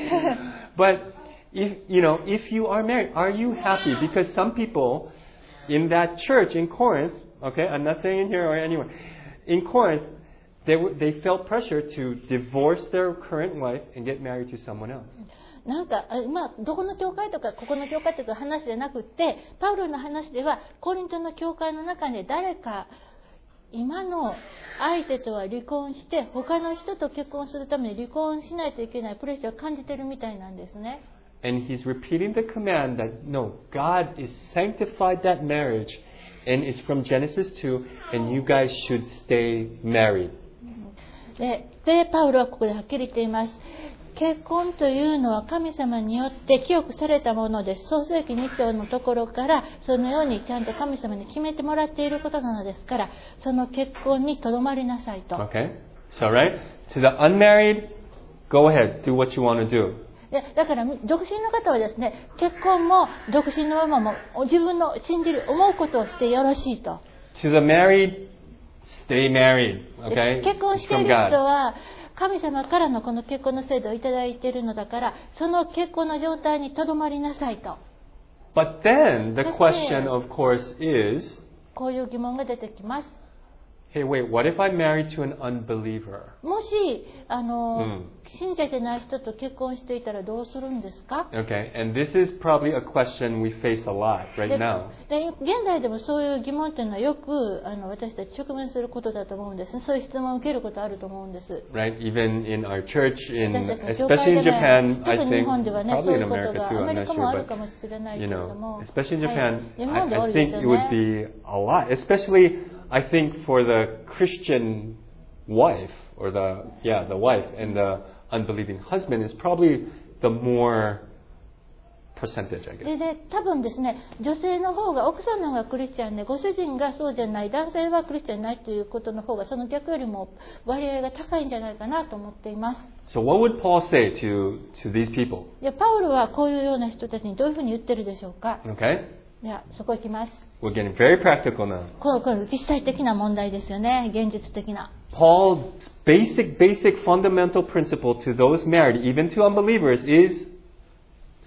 [SPEAKER 1] But if you know, if you are married, are you happy? Because some people in that church in Corinth, okay, I'm not saying in here or anywhere, in Corinth, they were, they felt pressure to divorce their current wife and get married to someone else.
[SPEAKER 2] なんかまあどこの教会とかここの教会とか話じゃなくて、パウロの話ではコリントの教会の中で誰か今の相手とは離婚して他の人と結婚するために離婚しないといけないプレッシャーを感じてるみたいなんですね。
[SPEAKER 1] And he's repeating the command that no, God is sanctified that marriage, and it's from Genesis two, and you guys should stay married.
[SPEAKER 2] で, でパウロはここではっきり言っています。結婚というのは神様によって清くされたものです。創世記に章のところからそのようにちゃんと神様に決めてもらっていることなのですから、その結婚にとどまりなさいと。
[SPEAKER 1] Okay? So, right? To the unmarried, go ahead, do what you want to do.
[SPEAKER 2] でだから独身の方はですね、結婚も独身のままも自分の信じる思うことをしてよろしいと。
[SPEAKER 1] To the married, stay married.
[SPEAKER 2] で
[SPEAKER 1] Okay?
[SPEAKER 2] 結婚してい
[SPEAKER 1] From
[SPEAKER 2] る人
[SPEAKER 1] God.
[SPEAKER 2] は神様からのこの結婚の制度をいただいているのだから、その結婚の状態にとどまりなさいと。
[SPEAKER 1] But then the
[SPEAKER 2] そして、
[SPEAKER 1] question, of course, is,
[SPEAKER 2] こういう疑問が出てきます。
[SPEAKER 1] hey, wait, what if I'm married to an unbeliever?
[SPEAKER 2] もしあの、
[SPEAKER 1] うん
[SPEAKER 2] 信者じゃない人と結婚していたらどうするんですか？
[SPEAKER 1] Okay, and this is probably a question we face a lot right
[SPEAKER 2] で
[SPEAKER 1] now.
[SPEAKER 2] で現代でもそういう疑問というのはよくあの私たち直面することだと思うんですね。そういう質問を受けることあると思うんです。
[SPEAKER 1] Right? Even in our church, in
[SPEAKER 2] 私たちの教会
[SPEAKER 1] especially
[SPEAKER 2] で
[SPEAKER 1] in
[SPEAKER 2] も
[SPEAKER 1] Japan, I
[SPEAKER 2] 特に日本では
[SPEAKER 1] think
[SPEAKER 2] ね、そう
[SPEAKER 1] probably
[SPEAKER 2] い
[SPEAKER 1] in
[SPEAKER 2] うこと
[SPEAKER 1] America
[SPEAKER 2] が
[SPEAKER 1] too.
[SPEAKER 2] アメ
[SPEAKER 1] I'm
[SPEAKER 2] リ
[SPEAKER 1] not
[SPEAKER 2] カもあ
[SPEAKER 1] sure,
[SPEAKER 2] るか
[SPEAKER 1] but
[SPEAKER 2] もしれないけ
[SPEAKER 1] you
[SPEAKER 2] れど
[SPEAKER 1] know,
[SPEAKER 2] も、
[SPEAKER 1] especially in
[SPEAKER 2] はい
[SPEAKER 1] Japan,
[SPEAKER 2] 日
[SPEAKER 1] I,
[SPEAKER 2] 本で多
[SPEAKER 1] I
[SPEAKER 2] いです
[SPEAKER 1] think
[SPEAKER 2] よ
[SPEAKER 1] it would
[SPEAKER 2] ね。
[SPEAKER 1] be a lot. Especially, I think for the Christian wife or the yeah the wife and the unbelieving husband is probably the more percentage, I guess.
[SPEAKER 2] でで多分ですね、女性の方が奥さんの方がクリスチャンでご主人がそうじゃない、男性はクリスチャンないということの方がその逆よりも割合が高いんじゃないかなと思っています。
[SPEAKER 1] So what would Paul say to to these people?
[SPEAKER 2] でパウロはこういうような人たちにどういうふうに言ってるでしょうか。
[SPEAKER 1] Okay,
[SPEAKER 2] ではそこ行きます。
[SPEAKER 1] we're getting very practical now.
[SPEAKER 2] これこれ実際的な問題ですよね、現実的な。
[SPEAKER 1] Paul's basic, basic fundamental principle to those married, even to unbelievers, is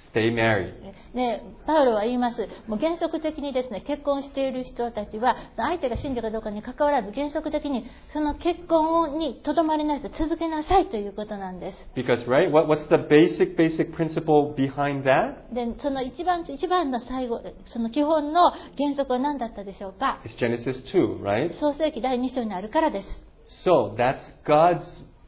[SPEAKER 1] stay married.
[SPEAKER 2] で、パウロは言います。もう原則的にですね、結婚している人たちは、相手が信者かどうかに関わらず、原則的にその結婚にとどまりなさい、続けなさいということなんです。
[SPEAKER 1] Because, right, what, what's the basic, basic principle behind that?
[SPEAKER 2] で、その一番、一番の最後、その基本の原則は何だったでしょうか？
[SPEAKER 1] It's Genesis two, right?
[SPEAKER 2] 創世記だいに章にあるからです。
[SPEAKER 1] So, that's God's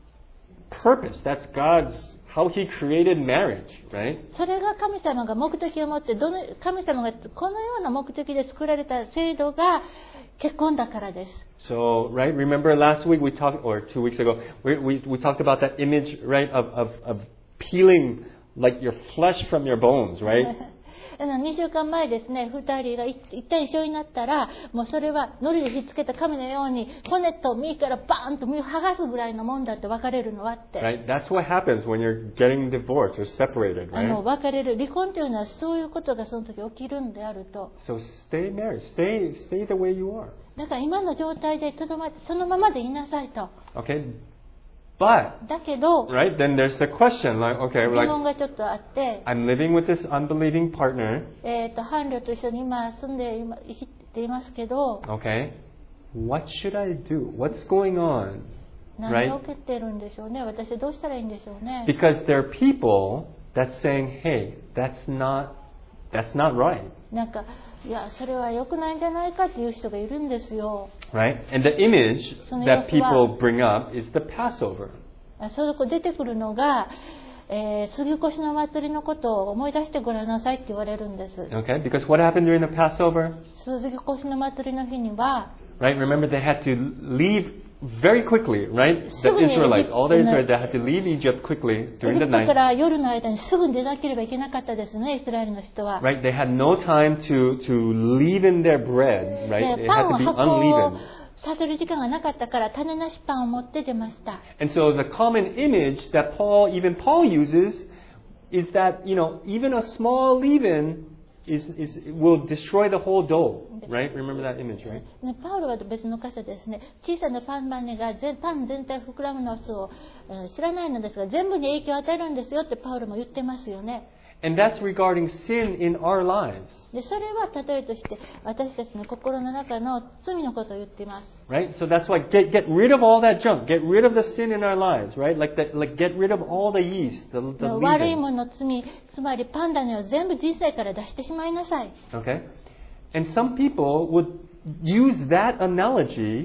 [SPEAKER 1] purpose. That's God's, how He created marriage, right?
[SPEAKER 2] それが神様が目的を持って、どの神様がこのような目的で作られた制度が結婚だからです。
[SPEAKER 1] So, right, remember last week we talked, or two weeks ago, we, we, we talked about that image, right, of, of, of peeling like your flesh from your bones, right?
[SPEAKER 2] にしゅうかんまえですね、ふたりが一体一緒になったら、もうそれは糊でひっつけた紙のように、骨と身からバーンと身を剥がすぐらいのもんだって別れるのはって。
[SPEAKER 1] Right? That's what happens when you're getting divorced or separated,
[SPEAKER 2] あの
[SPEAKER 1] right?
[SPEAKER 2] 別れる、離婚というのはそういうことがその時起きるんであると。
[SPEAKER 1] So stay married. Stay, stay the way you are.
[SPEAKER 2] だから今の状態でとどまってそのままでいなさいと。
[SPEAKER 1] Okay? But,
[SPEAKER 2] だけど、
[SPEAKER 1] right, then there's the question, like, okay,
[SPEAKER 2] 疑
[SPEAKER 1] like,
[SPEAKER 2] 問がちょっとあって、
[SPEAKER 1] I'm living with this unbelieving partner,
[SPEAKER 2] えっと、伴侶と一緒に今住んで今生きていますけど、
[SPEAKER 1] okay? What should I do? What's going on?
[SPEAKER 2] 何が起きてるんでしょうね。私どうしたらいいんでしょうね。
[SPEAKER 1] Because there are people that's saying, hey, that's not, that's not right,
[SPEAKER 2] なんか、いや、それは良くないんじゃないかっていう人がいるんですよ。
[SPEAKER 1] right? And the image
[SPEAKER 2] その
[SPEAKER 1] that
[SPEAKER 2] 様子は、
[SPEAKER 1] people bring up is the Passover.
[SPEAKER 2] それこう出てくるのが、えー、杉越の祭りのことを思い出してごらんなさいって言われるんです。
[SPEAKER 1] Okay? Because what happened during the Passover?
[SPEAKER 2] 杉越の祭りの日には、
[SPEAKER 1] Right? Remember, they had to leave very quickly, right? The
[SPEAKER 2] すぐに
[SPEAKER 1] Israelites, all the
[SPEAKER 2] エジプト
[SPEAKER 1] Israelites, they had to leave Egypt quickly
[SPEAKER 2] エ
[SPEAKER 1] during
[SPEAKER 2] ジ
[SPEAKER 1] the
[SPEAKER 2] プトか
[SPEAKER 1] night.
[SPEAKER 2] ら夜の間にすぐに出なければいけなかったですね、イスラエルの人は。
[SPEAKER 1] Right? They had no time to, to leaven their bread, right?
[SPEAKER 2] で、
[SPEAKER 1] It
[SPEAKER 2] パ
[SPEAKER 1] had
[SPEAKER 2] ン
[SPEAKER 1] to
[SPEAKER 2] を
[SPEAKER 1] be
[SPEAKER 2] 箱を
[SPEAKER 1] unleavened.
[SPEAKER 2] させる時間がなかったから種なしパンを持って出ました。
[SPEAKER 1] And so the common image that Paul, even Paul uses, is that, you know, even a small leaven is, is will destroy the whole dough, right? Remember that image, right?
[SPEAKER 2] ね、パウロは別の箇所ですね、小さなパンマネが全パン全体膨らむのを、えー知らないのですが、全部に影響を与えるんですよってパウロも言ってますよね。
[SPEAKER 1] And that's regarding sin in our lives,
[SPEAKER 2] で、それは例えとして私たちの心の中の罪のことを言っています。
[SPEAKER 1] right? So that's why get get rid of all that junk, get rid of the sin in our lives, right? Like that, like get rid of all the yeast, the, the
[SPEAKER 2] 悪い
[SPEAKER 1] leaven.
[SPEAKER 2] もの罪、つまりパンダネを全部人生から出してしまいなさい。
[SPEAKER 1] Okay, and some people would use that analogy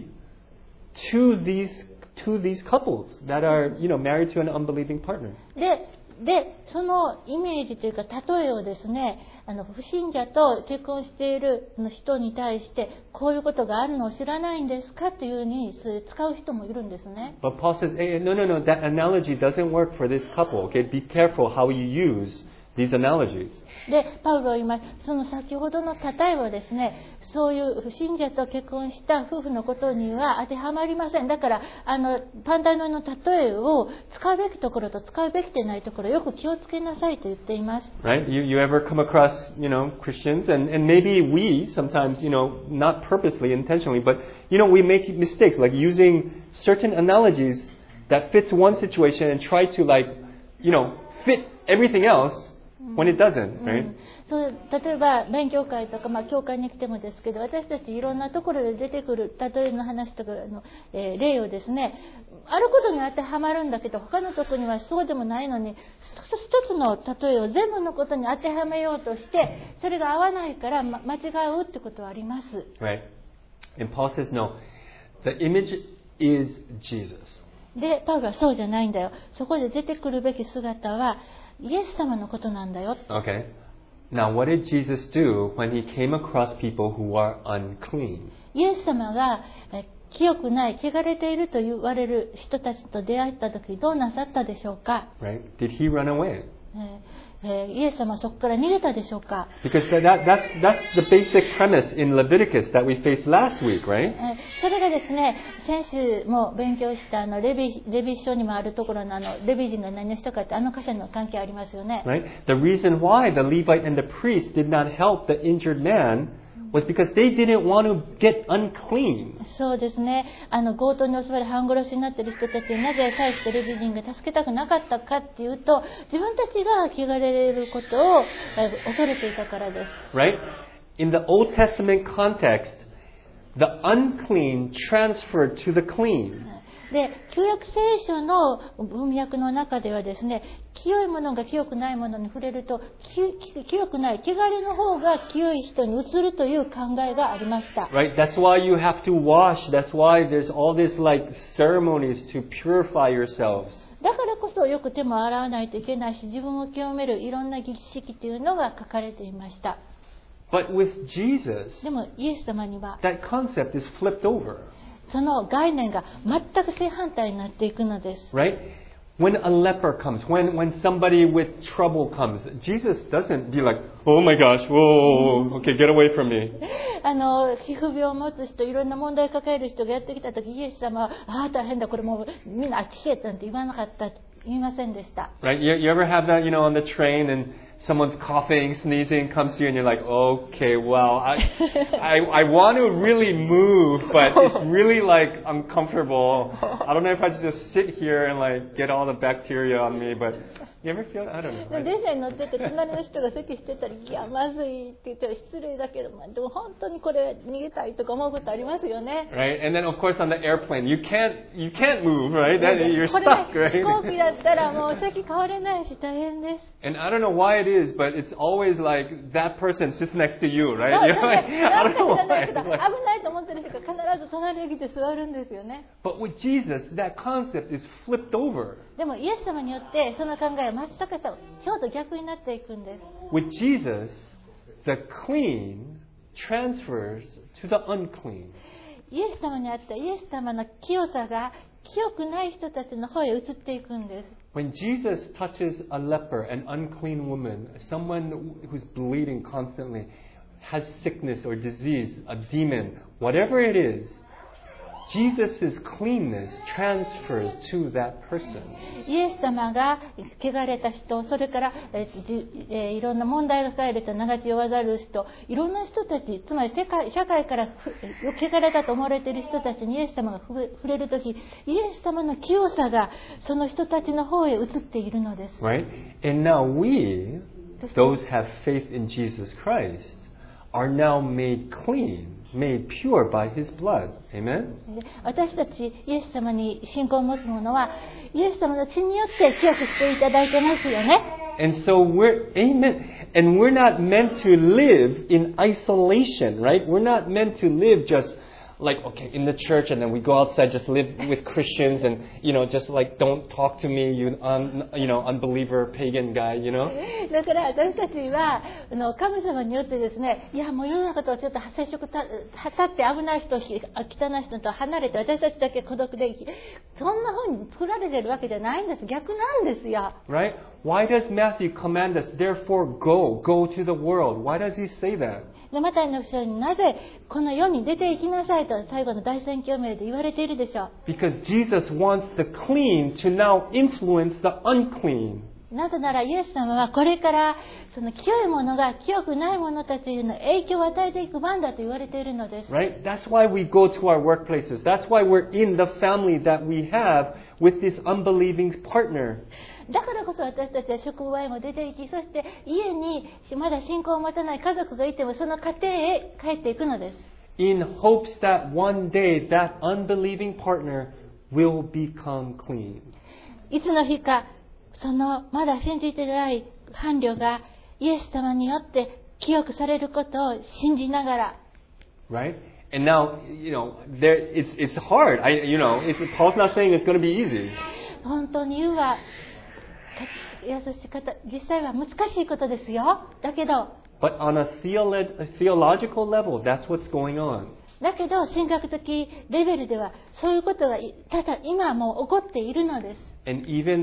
[SPEAKER 1] to these to these couples that are, you know, married to an unbelieving partner.
[SPEAKER 2] で、で、そのイメージというか例えをですね、あの不信者と結婚している人に対してこういうことがあるのを知らないんですかというふうにそれ使う人もいるんですね。
[SPEAKER 1] But Paul says, hey, no, no, no, that analogy doesn't work for this couple. Okay, be careful how you use these analogies.
[SPEAKER 2] で、パウロは今、その先ほどの例えはですね、そういう不信者と結婚した夫婦のことには当てはまりません。だから、あの、パンダノの例えを使うべきところと使うべきでないところ、よく気をつけなさいと言っています。
[SPEAKER 1] Right? You, you ever come across, you know, Christians, and, and maybe we sometimes, you know, not purposely, intentionally, but, you know, we make mistakes, like using certain analogies that fits one situation and try to, like, you know, fit everything else when it doesn't,
[SPEAKER 2] う
[SPEAKER 1] right?
[SPEAKER 2] ん、そう例えば勉強会とか、まあ、教会に来てもですけど、私たちいろんなところで出てくる例えの話とかの、えー例をですね、あることに当てはまるんだけど他のところにはそうでもないのに、一つの例えを全部のことに当てはめようとしてそれが合わないから、ま、間違うってことはあります。
[SPEAKER 1] Right? And Paul says, no, the image is Jesus.
[SPEAKER 2] で、パウロはそうじゃないんだよ。そこで出てくるべき姿はイエス様のことなんだよ。
[SPEAKER 1] Okay. Now, what did Jesus do when he came across people who are unclean?
[SPEAKER 2] イエス様がえ清くない、汚れていると言われる人たちと出会った時どうなさったでしょうか。
[SPEAKER 1] Right? Did he run away?
[SPEAKER 2] えーえーイエス様はそこから逃げたでしょうか。
[SPEAKER 1] Because that, that, that's, that's the basic premise in Leviticus that we faced last week, right?
[SPEAKER 2] えーそれがですね、先週も勉強したあのレビレビ書にもあるところのあのレビ人が何をしたかってあの箇所の関係ありますよね。
[SPEAKER 1] Right? The reason why the Levite and the priest did not help the injured man was because they didn't want to get unclean.
[SPEAKER 2] そうですね。あの強盗に襲われ半殺しになっている人たちをなぜ祭司とレビ人が助けたくなかったかっていうと、自分たちが汚れることを恐れていたからです。
[SPEAKER 1] Right? In the Old Testament context, the unclean transferred to the clean.
[SPEAKER 2] で、旧約聖書の文脈の中ではですね、清いものが清くないものに触れると、清くない、汚れの方が清い人に移るという考えがありました。
[SPEAKER 1] Right? That's why you have to wash. That's why there's all these like ceremonies to purify yourselves.
[SPEAKER 2] だからこそよく手も洗わないといけないし、自分を清めるいろんな儀式というのが書かれていました。
[SPEAKER 1] But with Jesus,
[SPEAKER 2] でもイエス様には
[SPEAKER 1] that concept is flipped over.
[SPEAKER 2] その概念が全く正反対になっていくのです。
[SPEAKER 1] Right? When a leper comes, when, when somebody with trouble comes, Jesus doesn't be like, oh my gosh, whoa, okay, get away from me.
[SPEAKER 2] あの、皮膚病を持つ人、いろんな問題を抱える人がやってきたとき、イエス様は、ああ、大変だ、これもうみんな聞けなんて言わなかった、言いませんでした。
[SPEAKER 1] Right? You, you ever have that, you know, on the train and someone's coughing, sneezing, comes to you and you're like, okay, well, I, I, I want to really move, but it's really like uncomfortable. I don't know if I should just sit here and like get all the bacteria on me, but you ever feel, I don't know.
[SPEAKER 2] 電車に乗ってて隣の人が席してたら、いや、まずいって言って失礼だけど、でも本当にこれ逃げたいとか思うことありますよね。
[SPEAKER 1] Right? And then of course on the airplane, you can't, you can't move, right? That, you're
[SPEAKER 2] これ
[SPEAKER 1] stuck, right?
[SPEAKER 2] 飛行機だったらもう席変われないし大変です。
[SPEAKER 1] And I don't know why it is, but it's always like that person sits next to you,
[SPEAKER 2] そう
[SPEAKER 1] right?
[SPEAKER 2] です
[SPEAKER 1] You're
[SPEAKER 2] ね。
[SPEAKER 1] like,
[SPEAKER 2] な
[SPEAKER 1] I
[SPEAKER 2] ん
[SPEAKER 1] don't
[SPEAKER 2] か
[SPEAKER 1] know
[SPEAKER 2] 知らないけど、
[SPEAKER 1] why.
[SPEAKER 2] 危ないと思ってる人が必ず隣に来て座るんですよね。
[SPEAKER 1] But with Jesus, that concept is flipped over.
[SPEAKER 2] でもイエス様によってその考えは真っ逆さちょうど逆になっていくんです。
[SPEAKER 1] With Jesus, the clean transfers to the unclean.
[SPEAKER 2] イエス様にあったイエス様の清さが清くない人たちの方へ移っていくんです。
[SPEAKER 1] When Jesus touches a leper, an unclean woman, someone who's bleeding constantly, has sickness or disease, a demon, whatever it is, Jesus' cleanness transfers to that person.
[SPEAKER 2] イエス様が汚れた人、それから、えーじえー、いろんな問題が抱える人、長血弱ざる人、いろんな人たち、つまり世界社会から汚れたと思われている人たちにイエス様が触れるとき、イエス様の清さがその人たちの方へ移っているのです。
[SPEAKER 1] Right? And now we, those who have faith in Jesus Christ, are now made clean.Made pure by His blood. Amen?
[SPEAKER 2] 私たちイエス様に信仰を持つ者はイエス様の血によって清くしていただいてますよね。
[SPEAKER 1] And so we're, amen. And we're not meant to live in isolation, right? We're not meant to live just like, okay, in the church and then we go outside, just live with Christians and, you know, just like, don't talk to me, you, un, you know, unbeliever, pagan guy, you know?
[SPEAKER 2] だから私たちはあの神様によってですね、いやもう世の中とはちょっと接触た立って危ない人、汚い人と離れて私たちだけ孤独で、そんな風に作られているわけじゃないんです。逆なんですよ。
[SPEAKER 1] Right? Why does Matthew command us, therefore go, go to the world? Why does he say that?
[SPEAKER 2] でマタイの書になぜこの世に出て行きなさいと最後の大宣教命で言われているでしょう。
[SPEAKER 1] Because Jesus wants the clean to now influence the unclean.
[SPEAKER 2] なぜならイエス様はこれからその清いものが清くない者たちへの影響を与えていく番だと言われているのです。
[SPEAKER 1] Right? That's why we go to our workplaces. That's why we're in the family that we have with this unbelieving partner.
[SPEAKER 2] だからこそ私たちは職場へも出て行き、そして家にまだ信仰を持たない家族がいてもその家庭へ帰っていくのです。
[SPEAKER 1] In hopes that one day that unbelieving partner will become clean.
[SPEAKER 2] いつの日かそのまだ信じていない伴侶がイエス様によって清くされることを信じながら。
[SPEAKER 1] Right? And now, you know, there it's it's hard. I you know, it's, Paul's not saying it's going to be easy.
[SPEAKER 2] 本当に言うは優しい方、実際は難しいことですよ。だけど、
[SPEAKER 1] But on a, theolo- a theological level, that's what's going on.
[SPEAKER 2] だけど神学的レベルではそういうことがただ今もう起こっているのです。
[SPEAKER 1] And even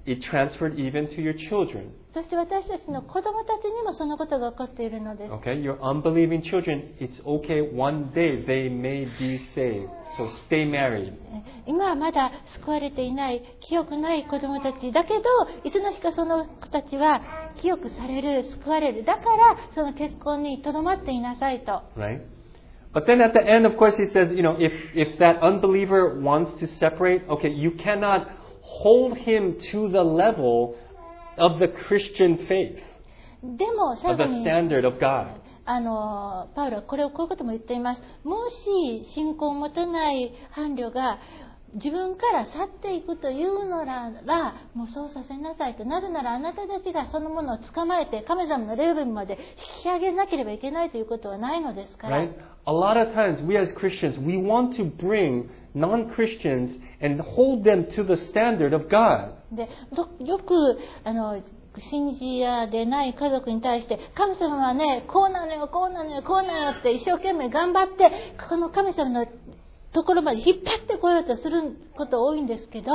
[SPEAKER 1] it transferred even to your children.
[SPEAKER 2] そして私たちの子供たちにもそのことが起こっているのです。
[SPEAKER 1] Okay, your unbelieving children, it's okay. One day they may be saved. So stay married.
[SPEAKER 2] 今はまだ救われていない清くない子供たちだけど、いつの日かその子たちは清くされる、救われる。だからその結婚にとどまっていなさいと。
[SPEAKER 1] Right? But then at the end, of course, he says, you know, if if that unbeliever wants to separate, okay, you cannot hold him to the level of the Christian faith,
[SPEAKER 2] でも最
[SPEAKER 1] of
[SPEAKER 2] 後
[SPEAKER 1] the
[SPEAKER 2] に
[SPEAKER 1] standard of God.
[SPEAKER 2] あのパウロはこれをこういうことも言っています。もし信仰を持たない伴侶が自分から去っていくというのなら、もうそうさせなさいと。なぜならあなたたちがそのものを捕まえて神様のレベルまで引き上げなければいけないということはないのですから。
[SPEAKER 1] Right? A lot of times we as Christians, we want to bring non-Christians and hold them to the standard of God.
[SPEAKER 2] でよくあの信じ屋でない家族に対して神様はねこうなのよこうなのよこうなのよって一生懸命頑張ってこの神様のところまで引っ張ってこようとすること多いんですけど。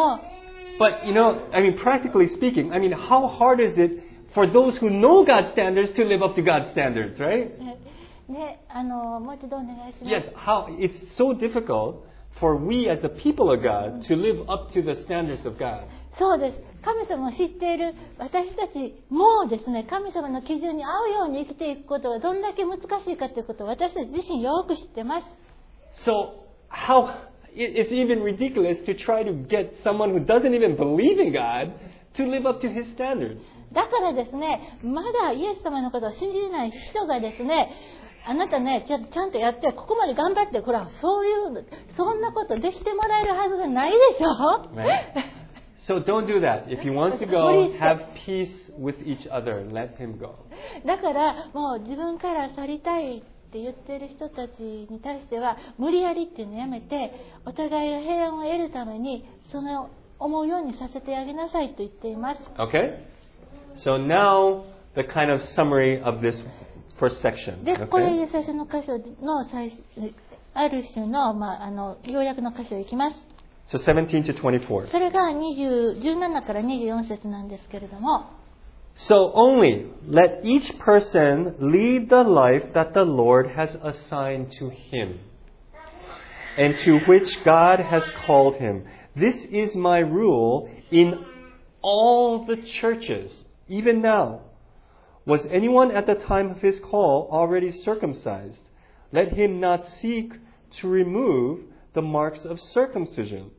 [SPEAKER 1] But you know, I mean, practically speaking, I mean, how hard is it for those who know God's standards to live up to God's standards, right?
[SPEAKER 2] ね、あのもう一度お願いします。
[SPEAKER 1] Yes, how it's so difficult for we as the people of God to live up to the standards of God.
[SPEAKER 2] そうです。神様を知っている私たちもですね、神様の基準に合うように生きていくことがどんだけ難しいかということを私たち自身よく知ってます。
[SPEAKER 1] So how it's even ridiculous to try to get someone who doesn't even believe in God to live up to His standards.
[SPEAKER 2] だからですね、まだイエス様のことを信じない人がですね、あなたね、ちゃ、ちゃんとやって、ここまで頑張って、これはそういう、そんなことできてもらえるはずがないでしょ。
[SPEAKER 1] Right? So don't do that. If he wants to go, have peace with each other. Let him go.
[SPEAKER 2] だからもう自分から去りたいって言っている人たちに対しては無理やりっていうのやめて、お互いが平安を得るためにその思うようにさせてあげなさいと言っています。
[SPEAKER 1] Okay? So now the kind of summary of this first section.
[SPEAKER 2] で、
[SPEAKER 1] Okay?
[SPEAKER 2] これで最初の箇所の最ある種の、まあ、あの要約の箇所へ行きます。
[SPEAKER 1] So seventeen to twenty-four.
[SPEAKER 2] それがにじゅう、じゅうななからにじゅうよん節なんですけれども。
[SPEAKER 1] So only let each person lead the life that the Lord has assigned to him, and to which God has called him. This is my rule in all the churches, even now. Was anyone at the time of his call already circumcised? Let him not seek to remove the marks of circumcision.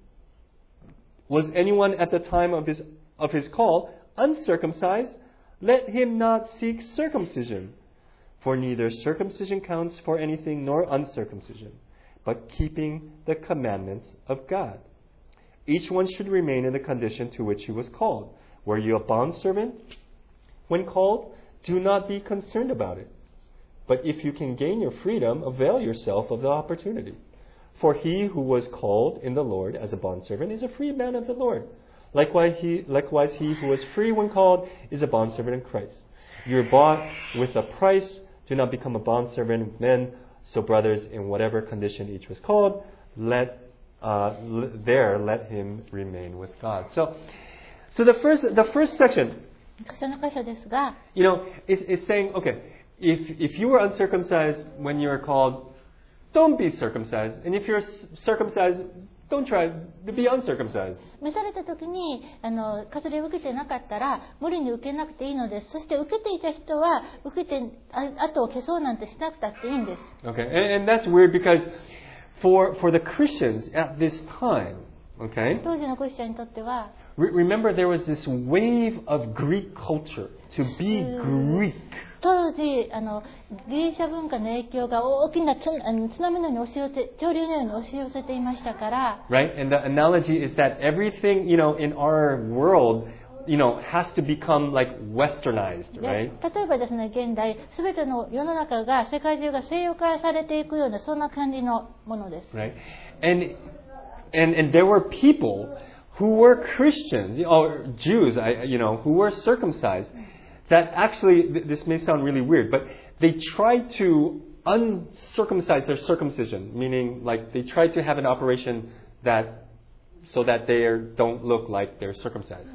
[SPEAKER 1] Was anyone at the time of his of his call uncircumcised? Let him not seek circumcision. For neither circumcision counts for anything nor uncircumcision, but keeping the commandments of God. Each one should remain in the condition to which he was called. Were you a bondservant? When called, do not be concerned about it. But if you can gain your freedom, avail yourself of the opportunity. For he who was called in the Lord as a bondservant is a free man of the Lord. Likewise he, likewise, he who was free when called is a bondservant in Christ. You are bought with a price. Do not become a bondservant of men. So, brothers, in whatever condition each was called, let uh, l- there let him remain with God. So, so the first the first section,
[SPEAKER 2] その箇所ですが、
[SPEAKER 1] you know, is is saying, okay, if if you were uncircumcised when you were called, don't be circumcised. And if you're circumcised, don't try to be uncircumcised.
[SPEAKER 2] 召された時にあの割礼を受けてなかったら無理に受けなくていいのです。そして受けていた人は受けてあ後を消そうなんてしなくたっていいんです。
[SPEAKER 1] Okay, and, and that's weird because for for the Christians at this time, okay,
[SPEAKER 2] 当時のクリスチャンにとっては
[SPEAKER 1] re- remember there was this wave of Greek culture to be Greek.
[SPEAKER 2] 当時あのギリシャ文化の影響が大きなつあの津波のように押し寄せ潮流のように押し寄せていましたから。
[SPEAKER 1] Right? And the analogy is that everything, you know, in our world, you know, has to become like westernized,
[SPEAKER 2] で
[SPEAKER 1] right?
[SPEAKER 2] 例えばですね、現代すべての世の中が世界中が西洋化されていくようなそんな感じのものです。
[SPEAKER 1] Right? And and and there were people who were Christians, or Jews, I, you know, who were circumcised. That actually, th- this may sound really weird, but they tried to uncircumcise their circumcision, meaning like they tried to have an operation that so that they are, don't look like they're circumcised.
[SPEAKER 2] うん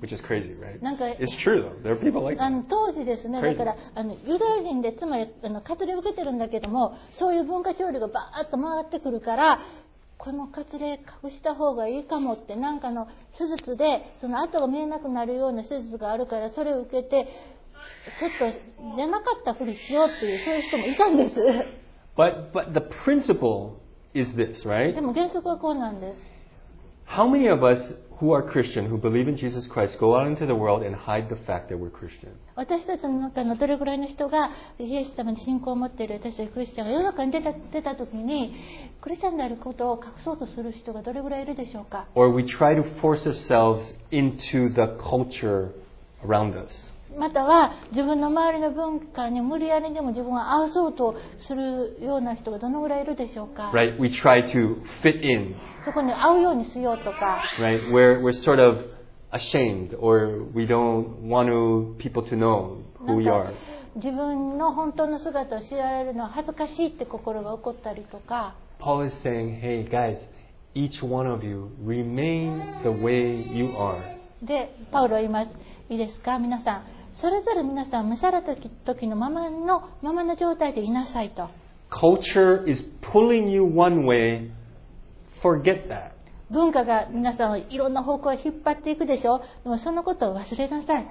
[SPEAKER 1] which is crazy, right?
[SPEAKER 2] なんか
[SPEAKER 1] It's true though. There are people like
[SPEAKER 2] あ
[SPEAKER 1] that.
[SPEAKER 2] の当時ですね、
[SPEAKER 1] Crazy.
[SPEAKER 2] だからあのユダヤ人でつまりあの割礼を受けてるんだけども、そういう文化潮流がバーッと回ってくるから、この割礼隠した方がいいかもって、なんかの手術でその跡が見えなくなるような手術があるから、それを受けてちょっとじゃなかったふりしようっていう、そういう人もいたんです。
[SPEAKER 1] But but the principle is this,
[SPEAKER 2] で
[SPEAKER 1] right?
[SPEAKER 2] も原則はこうなんです。
[SPEAKER 1] How many of us who are Christian, who believe in Jesus Christ, go out into the world and hide the fact that we're Christian?
[SPEAKER 2] 私たちの中のどれぐらいの人がイエス様に信仰を持っている私たちクリスチャンが世の中に出た出た時にクリスチャンであることを隠そうとする人がどれぐらいいるでしょうか。
[SPEAKER 1] Or we try to force ourselves into the culture around us.
[SPEAKER 2] または自分の周りの文化に無理やりでも自分を合わそうとするような人がどのぐらいいるでしょうか。
[SPEAKER 1] Right? We try to fit in,
[SPEAKER 2] そこに合うようにしようとか、
[SPEAKER 1] right? We're, we're sort of ashamed or we don't want to, people to know
[SPEAKER 2] な
[SPEAKER 1] who
[SPEAKER 2] ん
[SPEAKER 1] we
[SPEAKER 2] か
[SPEAKER 1] are.
[SPEAKER 2] 自分の本当の姿を知られるのは恥ずかしいって心が起こったりとか。
[SPEAKER 1] Paul is saying, hey guys, each one of you remain the way you are.
[SPEAKER 2] でパウロは言います。いいですか、皆さんそれぞれ皆さん召された時のままのままの状態でいなさいと。
[SPEAKER 1] Culture is pulling you one way, forget that.
[SPEAKER 2] 文化が皆さんをいろんな方向へ引っ張っていくでしょ。でもそのことを忘れなさい。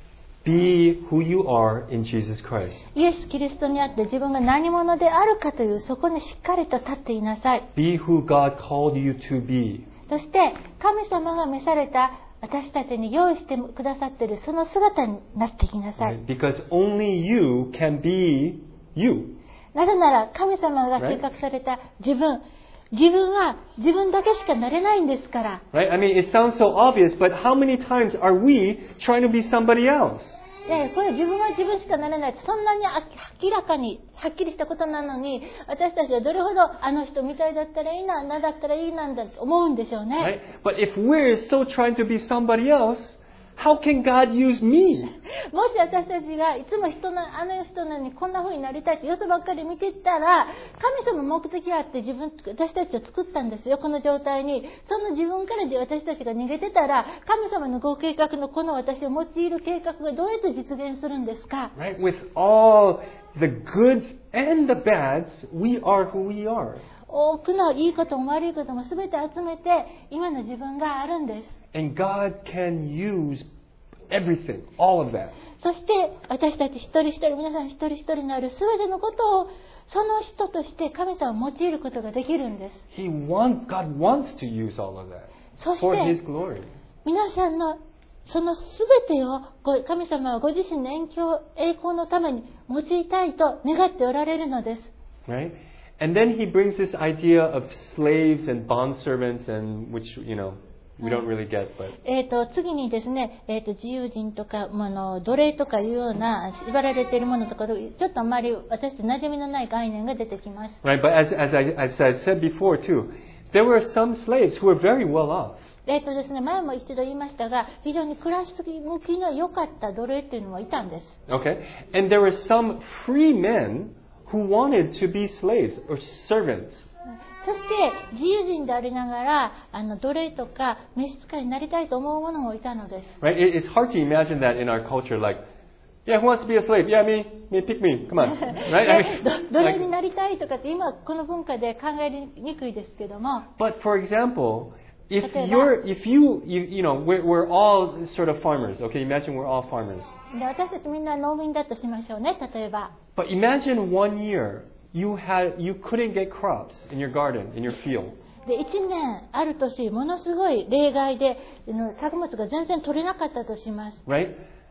[SPEAKER 1] Be who you are in Jesus Christ.
[SPEAKER 2] イエス・キリストにあって自分が何者であるかというそこにしっかりと立っていなさい。
[SPEAKER 1] Be who God called you to be.
[SPEAKER 2] そして神様が召された私たちに用意してくださっているその姿になっていきなさい。
[SPEAKER 1] Right? Because only you can be you.
[SPEAKER 2] なぜなら神様が計画された自分、自分は自分だけしかなれないんですから。
[SPEAKER 1] Right? I mean, it sounds so obvious, but how many times are we trying to be somebody else?
[SPEAKER 2] でこれ自分は自分しかなれないってそんなに明らかにはっきりしたことなのに、私たちはどれほどあの人みたいだったらいいな、なだったらいいなんだって思うんでしょうね。
[SPEAKER 1] Right? But if we're so trying to be somebody else, how can God use me?
[SPEAKER 2] もし私たちがいつも人のあの人なのにこんな風になりたいってよそばっかり見てたら、神様目的があって自分私たちを作ったんですよ、この状態に。その自分からで私たちが逃げてたら、神様のご計画のこの私を用いる計画がどうやって実現するんですか。
[SPEAKER 1] Right? With all the goods and the bads, we are who we are.
[SPEAKER 2] 多くのいいことも悪いことも全て集めて今の自分があるんです。
[SPEAKER 1] And God can use everything, all of that.
[SPEAKER 2] そして私たち一人一人、皆さん一人一人のある全てのことをその人として神様を用いることができるんです。
[SPEAKER 1] He wants, God wants to use all of that
[SPEAKER 2] そし
[SPEAKER 1] for
[SPEAKER 2] て
[SPEAKER 1] His glory.
[SPEAKER 2] 皆さんのその全てをご神様はご自身の栄光栄光のために用いたいと願っておられるのです。
[SPEAKER 1] Right? And then He brings this idea of slaves and bondservants, and which, you know, we don't really get, but
[SPEAKER 2] えー、と次にですね、えー、と自由人とか、まあ、の奴隷とかいうような縛られているものとかちょっとあまり私たち馴染みのない概念が出てきます。
[SPEAKER 1] right. But as as I as I said before too, there were some slaves who were very well off.
[SPEAKER 2] えーとですね、前も一度言いましたが、非常に暮らし向きの良かった奴隷というのはいたんです。
[SPEAKER 1] Okay, and there were some free men who wanted to be slaves or servants.
[SPEAKER 2] そして自由人でありながらあの奴隷とか召使いになりたいと思う者もいたのです。
[SPEAKER 1] Right? It, it's hard to imagine that in our culture, like, yeah, who wants to be a slave? Yeah, me, me, pick me, come on, right? I
[SPEAKER 2] で
[SPEAKER 1] mean,
[SPEAKER 2] 奴隷に
[SPEAKER 1] like,
[SPEAKER 2] なりたいとかって今この文化で考えにくいですけども、
[SPEAKER 1] but for example, if
[SPEAKER 2] 例えば、
[SPEAKER 1] you're, if you, you, you know, we're, we're all sort of farmers. Okay, imagine we're all farmers.
[SPEAKER 2] で私たちみんな農民だとしましょうね、例えば。
[SPEAKER 1] But imagine one year you had, you couldn't get crops in your garden, in your field.
[SPEAKER 2] でいちねんある年ものすごい例外であの作物が全然取れなかったとします。
[SPEAKER 1] Right?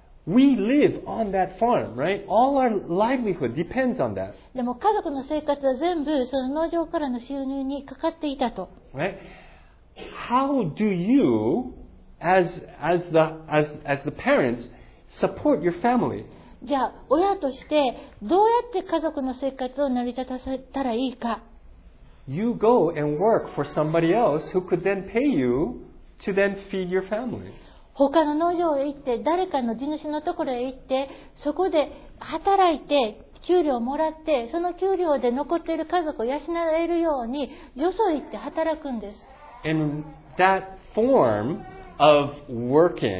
[SPEAKER 1] We live on that farm, right? All our livelihood depends on that.
[SPEAKER 2] でも家族の生活は全部その農場からの収入にかかっていたと。
[SPEAKER 1] Right? How do you, as as the as as the parents, support your family?
[SPEAKER 2] じゃあ親としてどうやって家族の生活を成り立たせたらいいか。
[SPEAKER 1] You go and work for somebody else who could then pay you to then feed your family.
[SPEAKER 2] 他の農場へ行って誰かの地主のところへ行ってそこで働いて給料をもらってその給料で残っている家族を養えるようによそへ行って働くんです。
[SPEAKER 1] And that form of working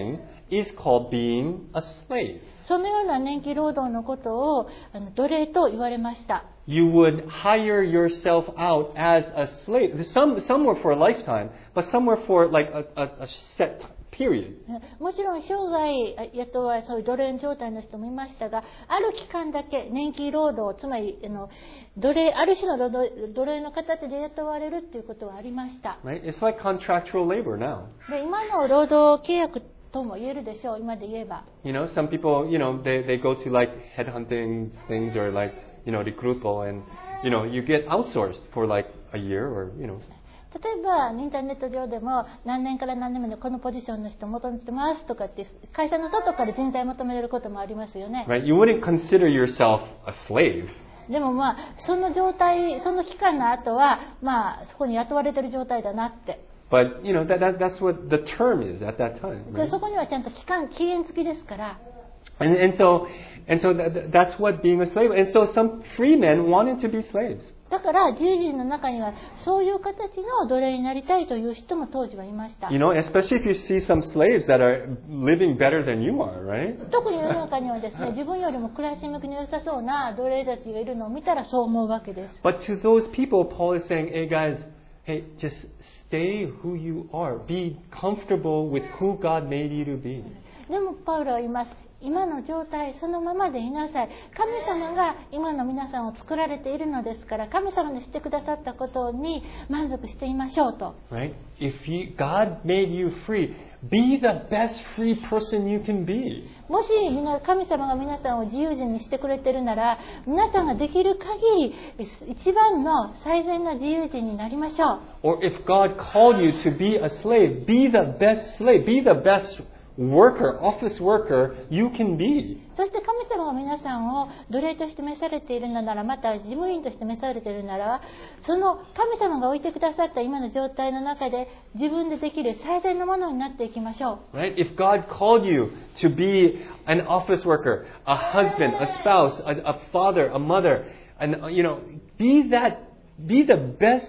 [SPEAKER 1] is called being a slave.
[SPEAKER 2] そのような年季労働のことをあの奴隷と言われました。
[SPEAKER 1] You would hire yourself out as a slave. Some, some were for a lifetime, but some were for like a, a, a set period.
[SPEAKER 2] もちろん生涯雇われそういう奴隷状態の人もいましたが、ある期間だけ年季労働、つまりあの奴隷ある種の奴隷の形で雇われるということはありました。
[SPEAKER 1] Right? It's like contractual labor now.
[SPEAKER 2] で今の労働契約とも言えるでしょう。今で言えば。
[SPEAKER 1] You know, some people, you know, they they go to like headhunting things or like, you know, recruito, and you know, you get outsourced for like a year or, you know.
[SPEAKER 2] 例えばインターネット上でも何年から何年目のこのポジションの人求めてますとかって会社の外から人材求められることもありますよね。
[SPEAKER 1] Right? You wouldn't consider yourself a slave.
[SPEAKER 2] でもまあその状態、その期間の後はまあそこに雇われてる状態だなって。
[SPEAKER 1] But you know that, that that's what the term is at that time. Right?
[SPEAKER 2] でそこにはちゃんと期間期限付きですから。
[SPEAKER 1] And and so and so that, that's what being a slave. And so some free men wanted to be slaves.
[SPEAKER 2] だから自由人の中にはそういう形の奴隷になりたいという人も当時はいました。
[SPEAKER 1] You know, especially if you see some slaves that are living better than you are, right?
[SPEAKER 2] 特に世の中にはですね、自分よりも暮らし向きの良さそうな奴隷たちがいるのを見たらそう思うわけです。
[SPEAKER 1] But to those people, Paul is saying, "Hey guys, hey, just stay who you are. Be comfortable with who God made you to be."
[SPEAKER 2] でもパウロは言います。今の状態そのままでいなさい。神様が今の皆さんを作られているのですから、神様のしてくださったことに満足していましょうと。
[SPEAKER 1] Right? If you, God made you free, be the best free person you can be.
[SPEAKER 2] もし神様が皆さんを自由人にしてくれているなら、皆さんができる限り一番の最善な自由人になりましょう。
[SPEAKER 1] Or if God called you to be a slave, be the best slave, be the best worker, office worker you can be.
[SPEAKER 2] そして神様が皆さんを奴隷として召されているのなら、また事務員として召されているなら、その神様が置いてくださった今の状態の中で自分でできる最善のものになっていきましょう。
[SPEAKER 1] Right? If God called you to be an office worker, a husband, a spouse, a, a father, a mother, and you know, be that, be the best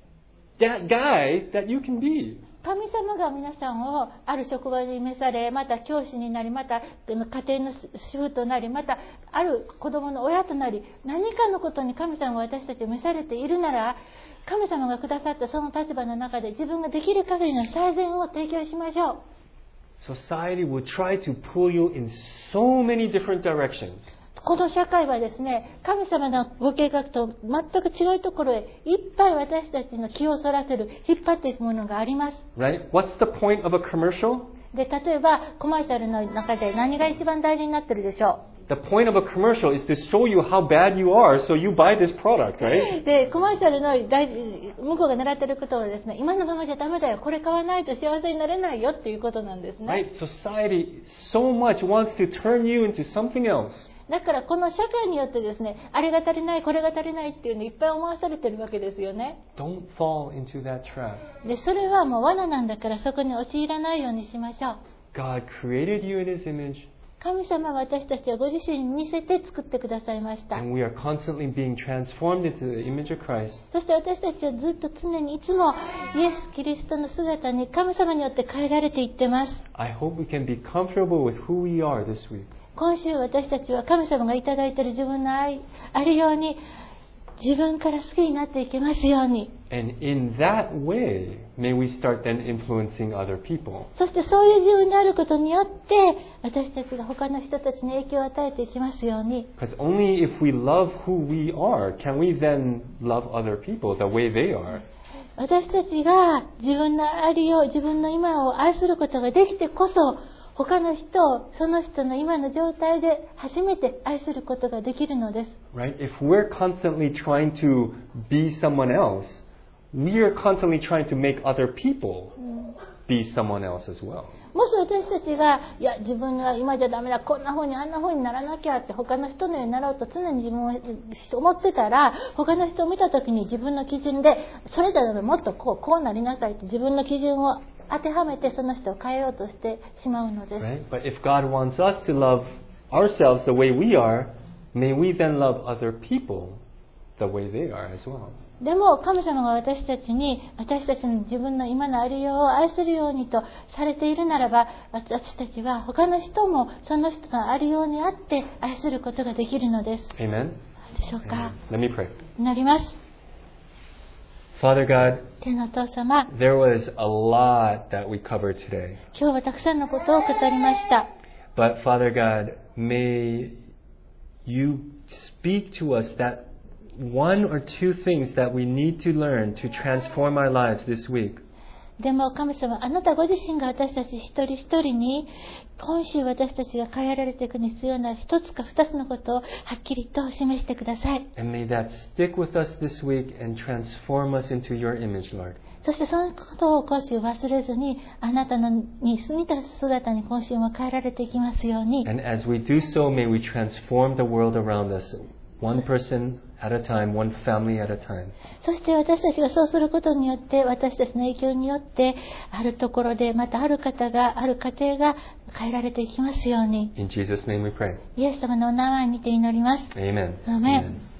[SPEAKER 1] that guy that you can be.
[SPEAKER 2] 神様が皆さんをある職場に召され、また教師になり、また家庭の主婦となり、またある子供の親となり、何かのことに神様が私たちを召されているなら、神様がくださったその立場の中で自分ができる限りの最善を提供しましょう。
[SPEAKER 1] Society will try to pull you in so many different directions.
[SPEAKER 2] この社会はですね、神様のご計画と全く違うところへいっぱい私たちの気をそらせる、引っ張っていくものがあります。
[SPEAKER 1] Right? What's the point of a commercial?
[SPEAKER 2] で、例えばコマーシャルの中で何が一番大事になってるでしょう。
[SPEAKER 1] The point of a commercial is to show you how bad you are, so you buy this product, right?
[SPEAKER 2] で、コマーシャルの大向こうが狙っていることはですね、今のままじゃダメだよ、これ買わないと幸せになれないよっていうことなんですね。
[SPEAKER 1] Right? Society so much wants to turn you into something else.
[SPEAKER 2] だからこの社会によってですね、あれが足りない、これが足りないっていうのをいっぱい思わされてるわけですよね。
[SPEAKER 1] Don't fall into that trap.
[SPEAKER 2] で、それはもう罠なんだからそこに陥らないようにしましょう。
[SPEAKER 1] God created you in His image.
[SPEAKER 2] 神様は私たちをご自身に似せて作ってくださいました。
[SPEAKER 1] And we are constantly being transformed into the image of Christ.
[SPEAKER 2] そして私たちはずっと常にいつもイエス・キリストの姿に神様によって変えられていってます。
[SPEAKER 1] I hope we can be comfortable with who we are this week.
[SPEAKER 2] 今週私たちは神様がいただいている自分の愛あるように自分から好きになっていけますように。
[SPEAKER 1] And in that way, may we start then influencing other people.
[SPEAKER 2] そしてそういう自分であることによって私たちが他の人たちに影響を与えていきますように。
[SPEAKER 1] Because only if we love who we are, can we then love other people the way they are.
[SPEAKER 2] 私たちが自分のありよう、自分の今を愛することができてこそ、他の人をその人の今の状態で初めて愛することができるのです。
[SPEAKER 1] Right? If we're constantly trying to be someone else, we are constantly trying to make other people be someone else as well.
[SPEAKER 2] もし私たちがいや自分が今じゃダメだ、こんな風にあんな風にならなきゃって他の人のようになろうと常に自分を思ってたら、他の人を見た時に自分の基準でそれだめもっとこうこうなりなさいって自分の基準を当てはめてその人を変えようとしてしまうのです。
[SPEAKER 1] Right? But if God wants us to love ourselves the way we are, may we then love other people the way they are as well.
[SPEAKER 2] でも神様が私たちに私たちの自分の今のありようを愛するようにとされているならば、私たちは他の人もその人のありようにあって愛することができるのです。
[SPEAKER 1] Amen?
[SPEAKER 2] でしょうか。
[SPEAKER 1] Let me pray.
[SPEAKER 2] 祈ります。
[SPEAKER 1] Father God,
[SPEAKER 2] 天のお父様、
[SPEAKER 1] there was a lot that we covered today.
[SPEAKER 2] 今日はたくさんのことを語りました。
[SPEAKER 1] But Father God, may you speak to us that one or two things that we need to learn to transform our lives this week.
[SPEAKER 2] でも神様、あなたご自身が私たち一人一人に今週私たちが変えられていくに必要な一つか二つのことをはっきりと示してください。
[SPEAKER 1] And may that stick with us this week and transform us into your image, Lord.
[SPEAKER 2] そしてそのことを今週忘れずに、あなたのに似た姿に今週も変えられていきますように。
[SPEAKER 1] And as we do so, may we transform the world around us, one person at a time, one family at a time.
[SPEAKER 2] そして私たちがそうすることによって、私たちの影響によって、あるところでまたある方が、ある家庭が変えられていきますように。
[SPEAKER 1] In Jesus' name we pray.
[SPEAKER 2] イエス様のお名前にて祈ります。
[SPEAKER 1] Amen.
[SPEAKER 2] Amen.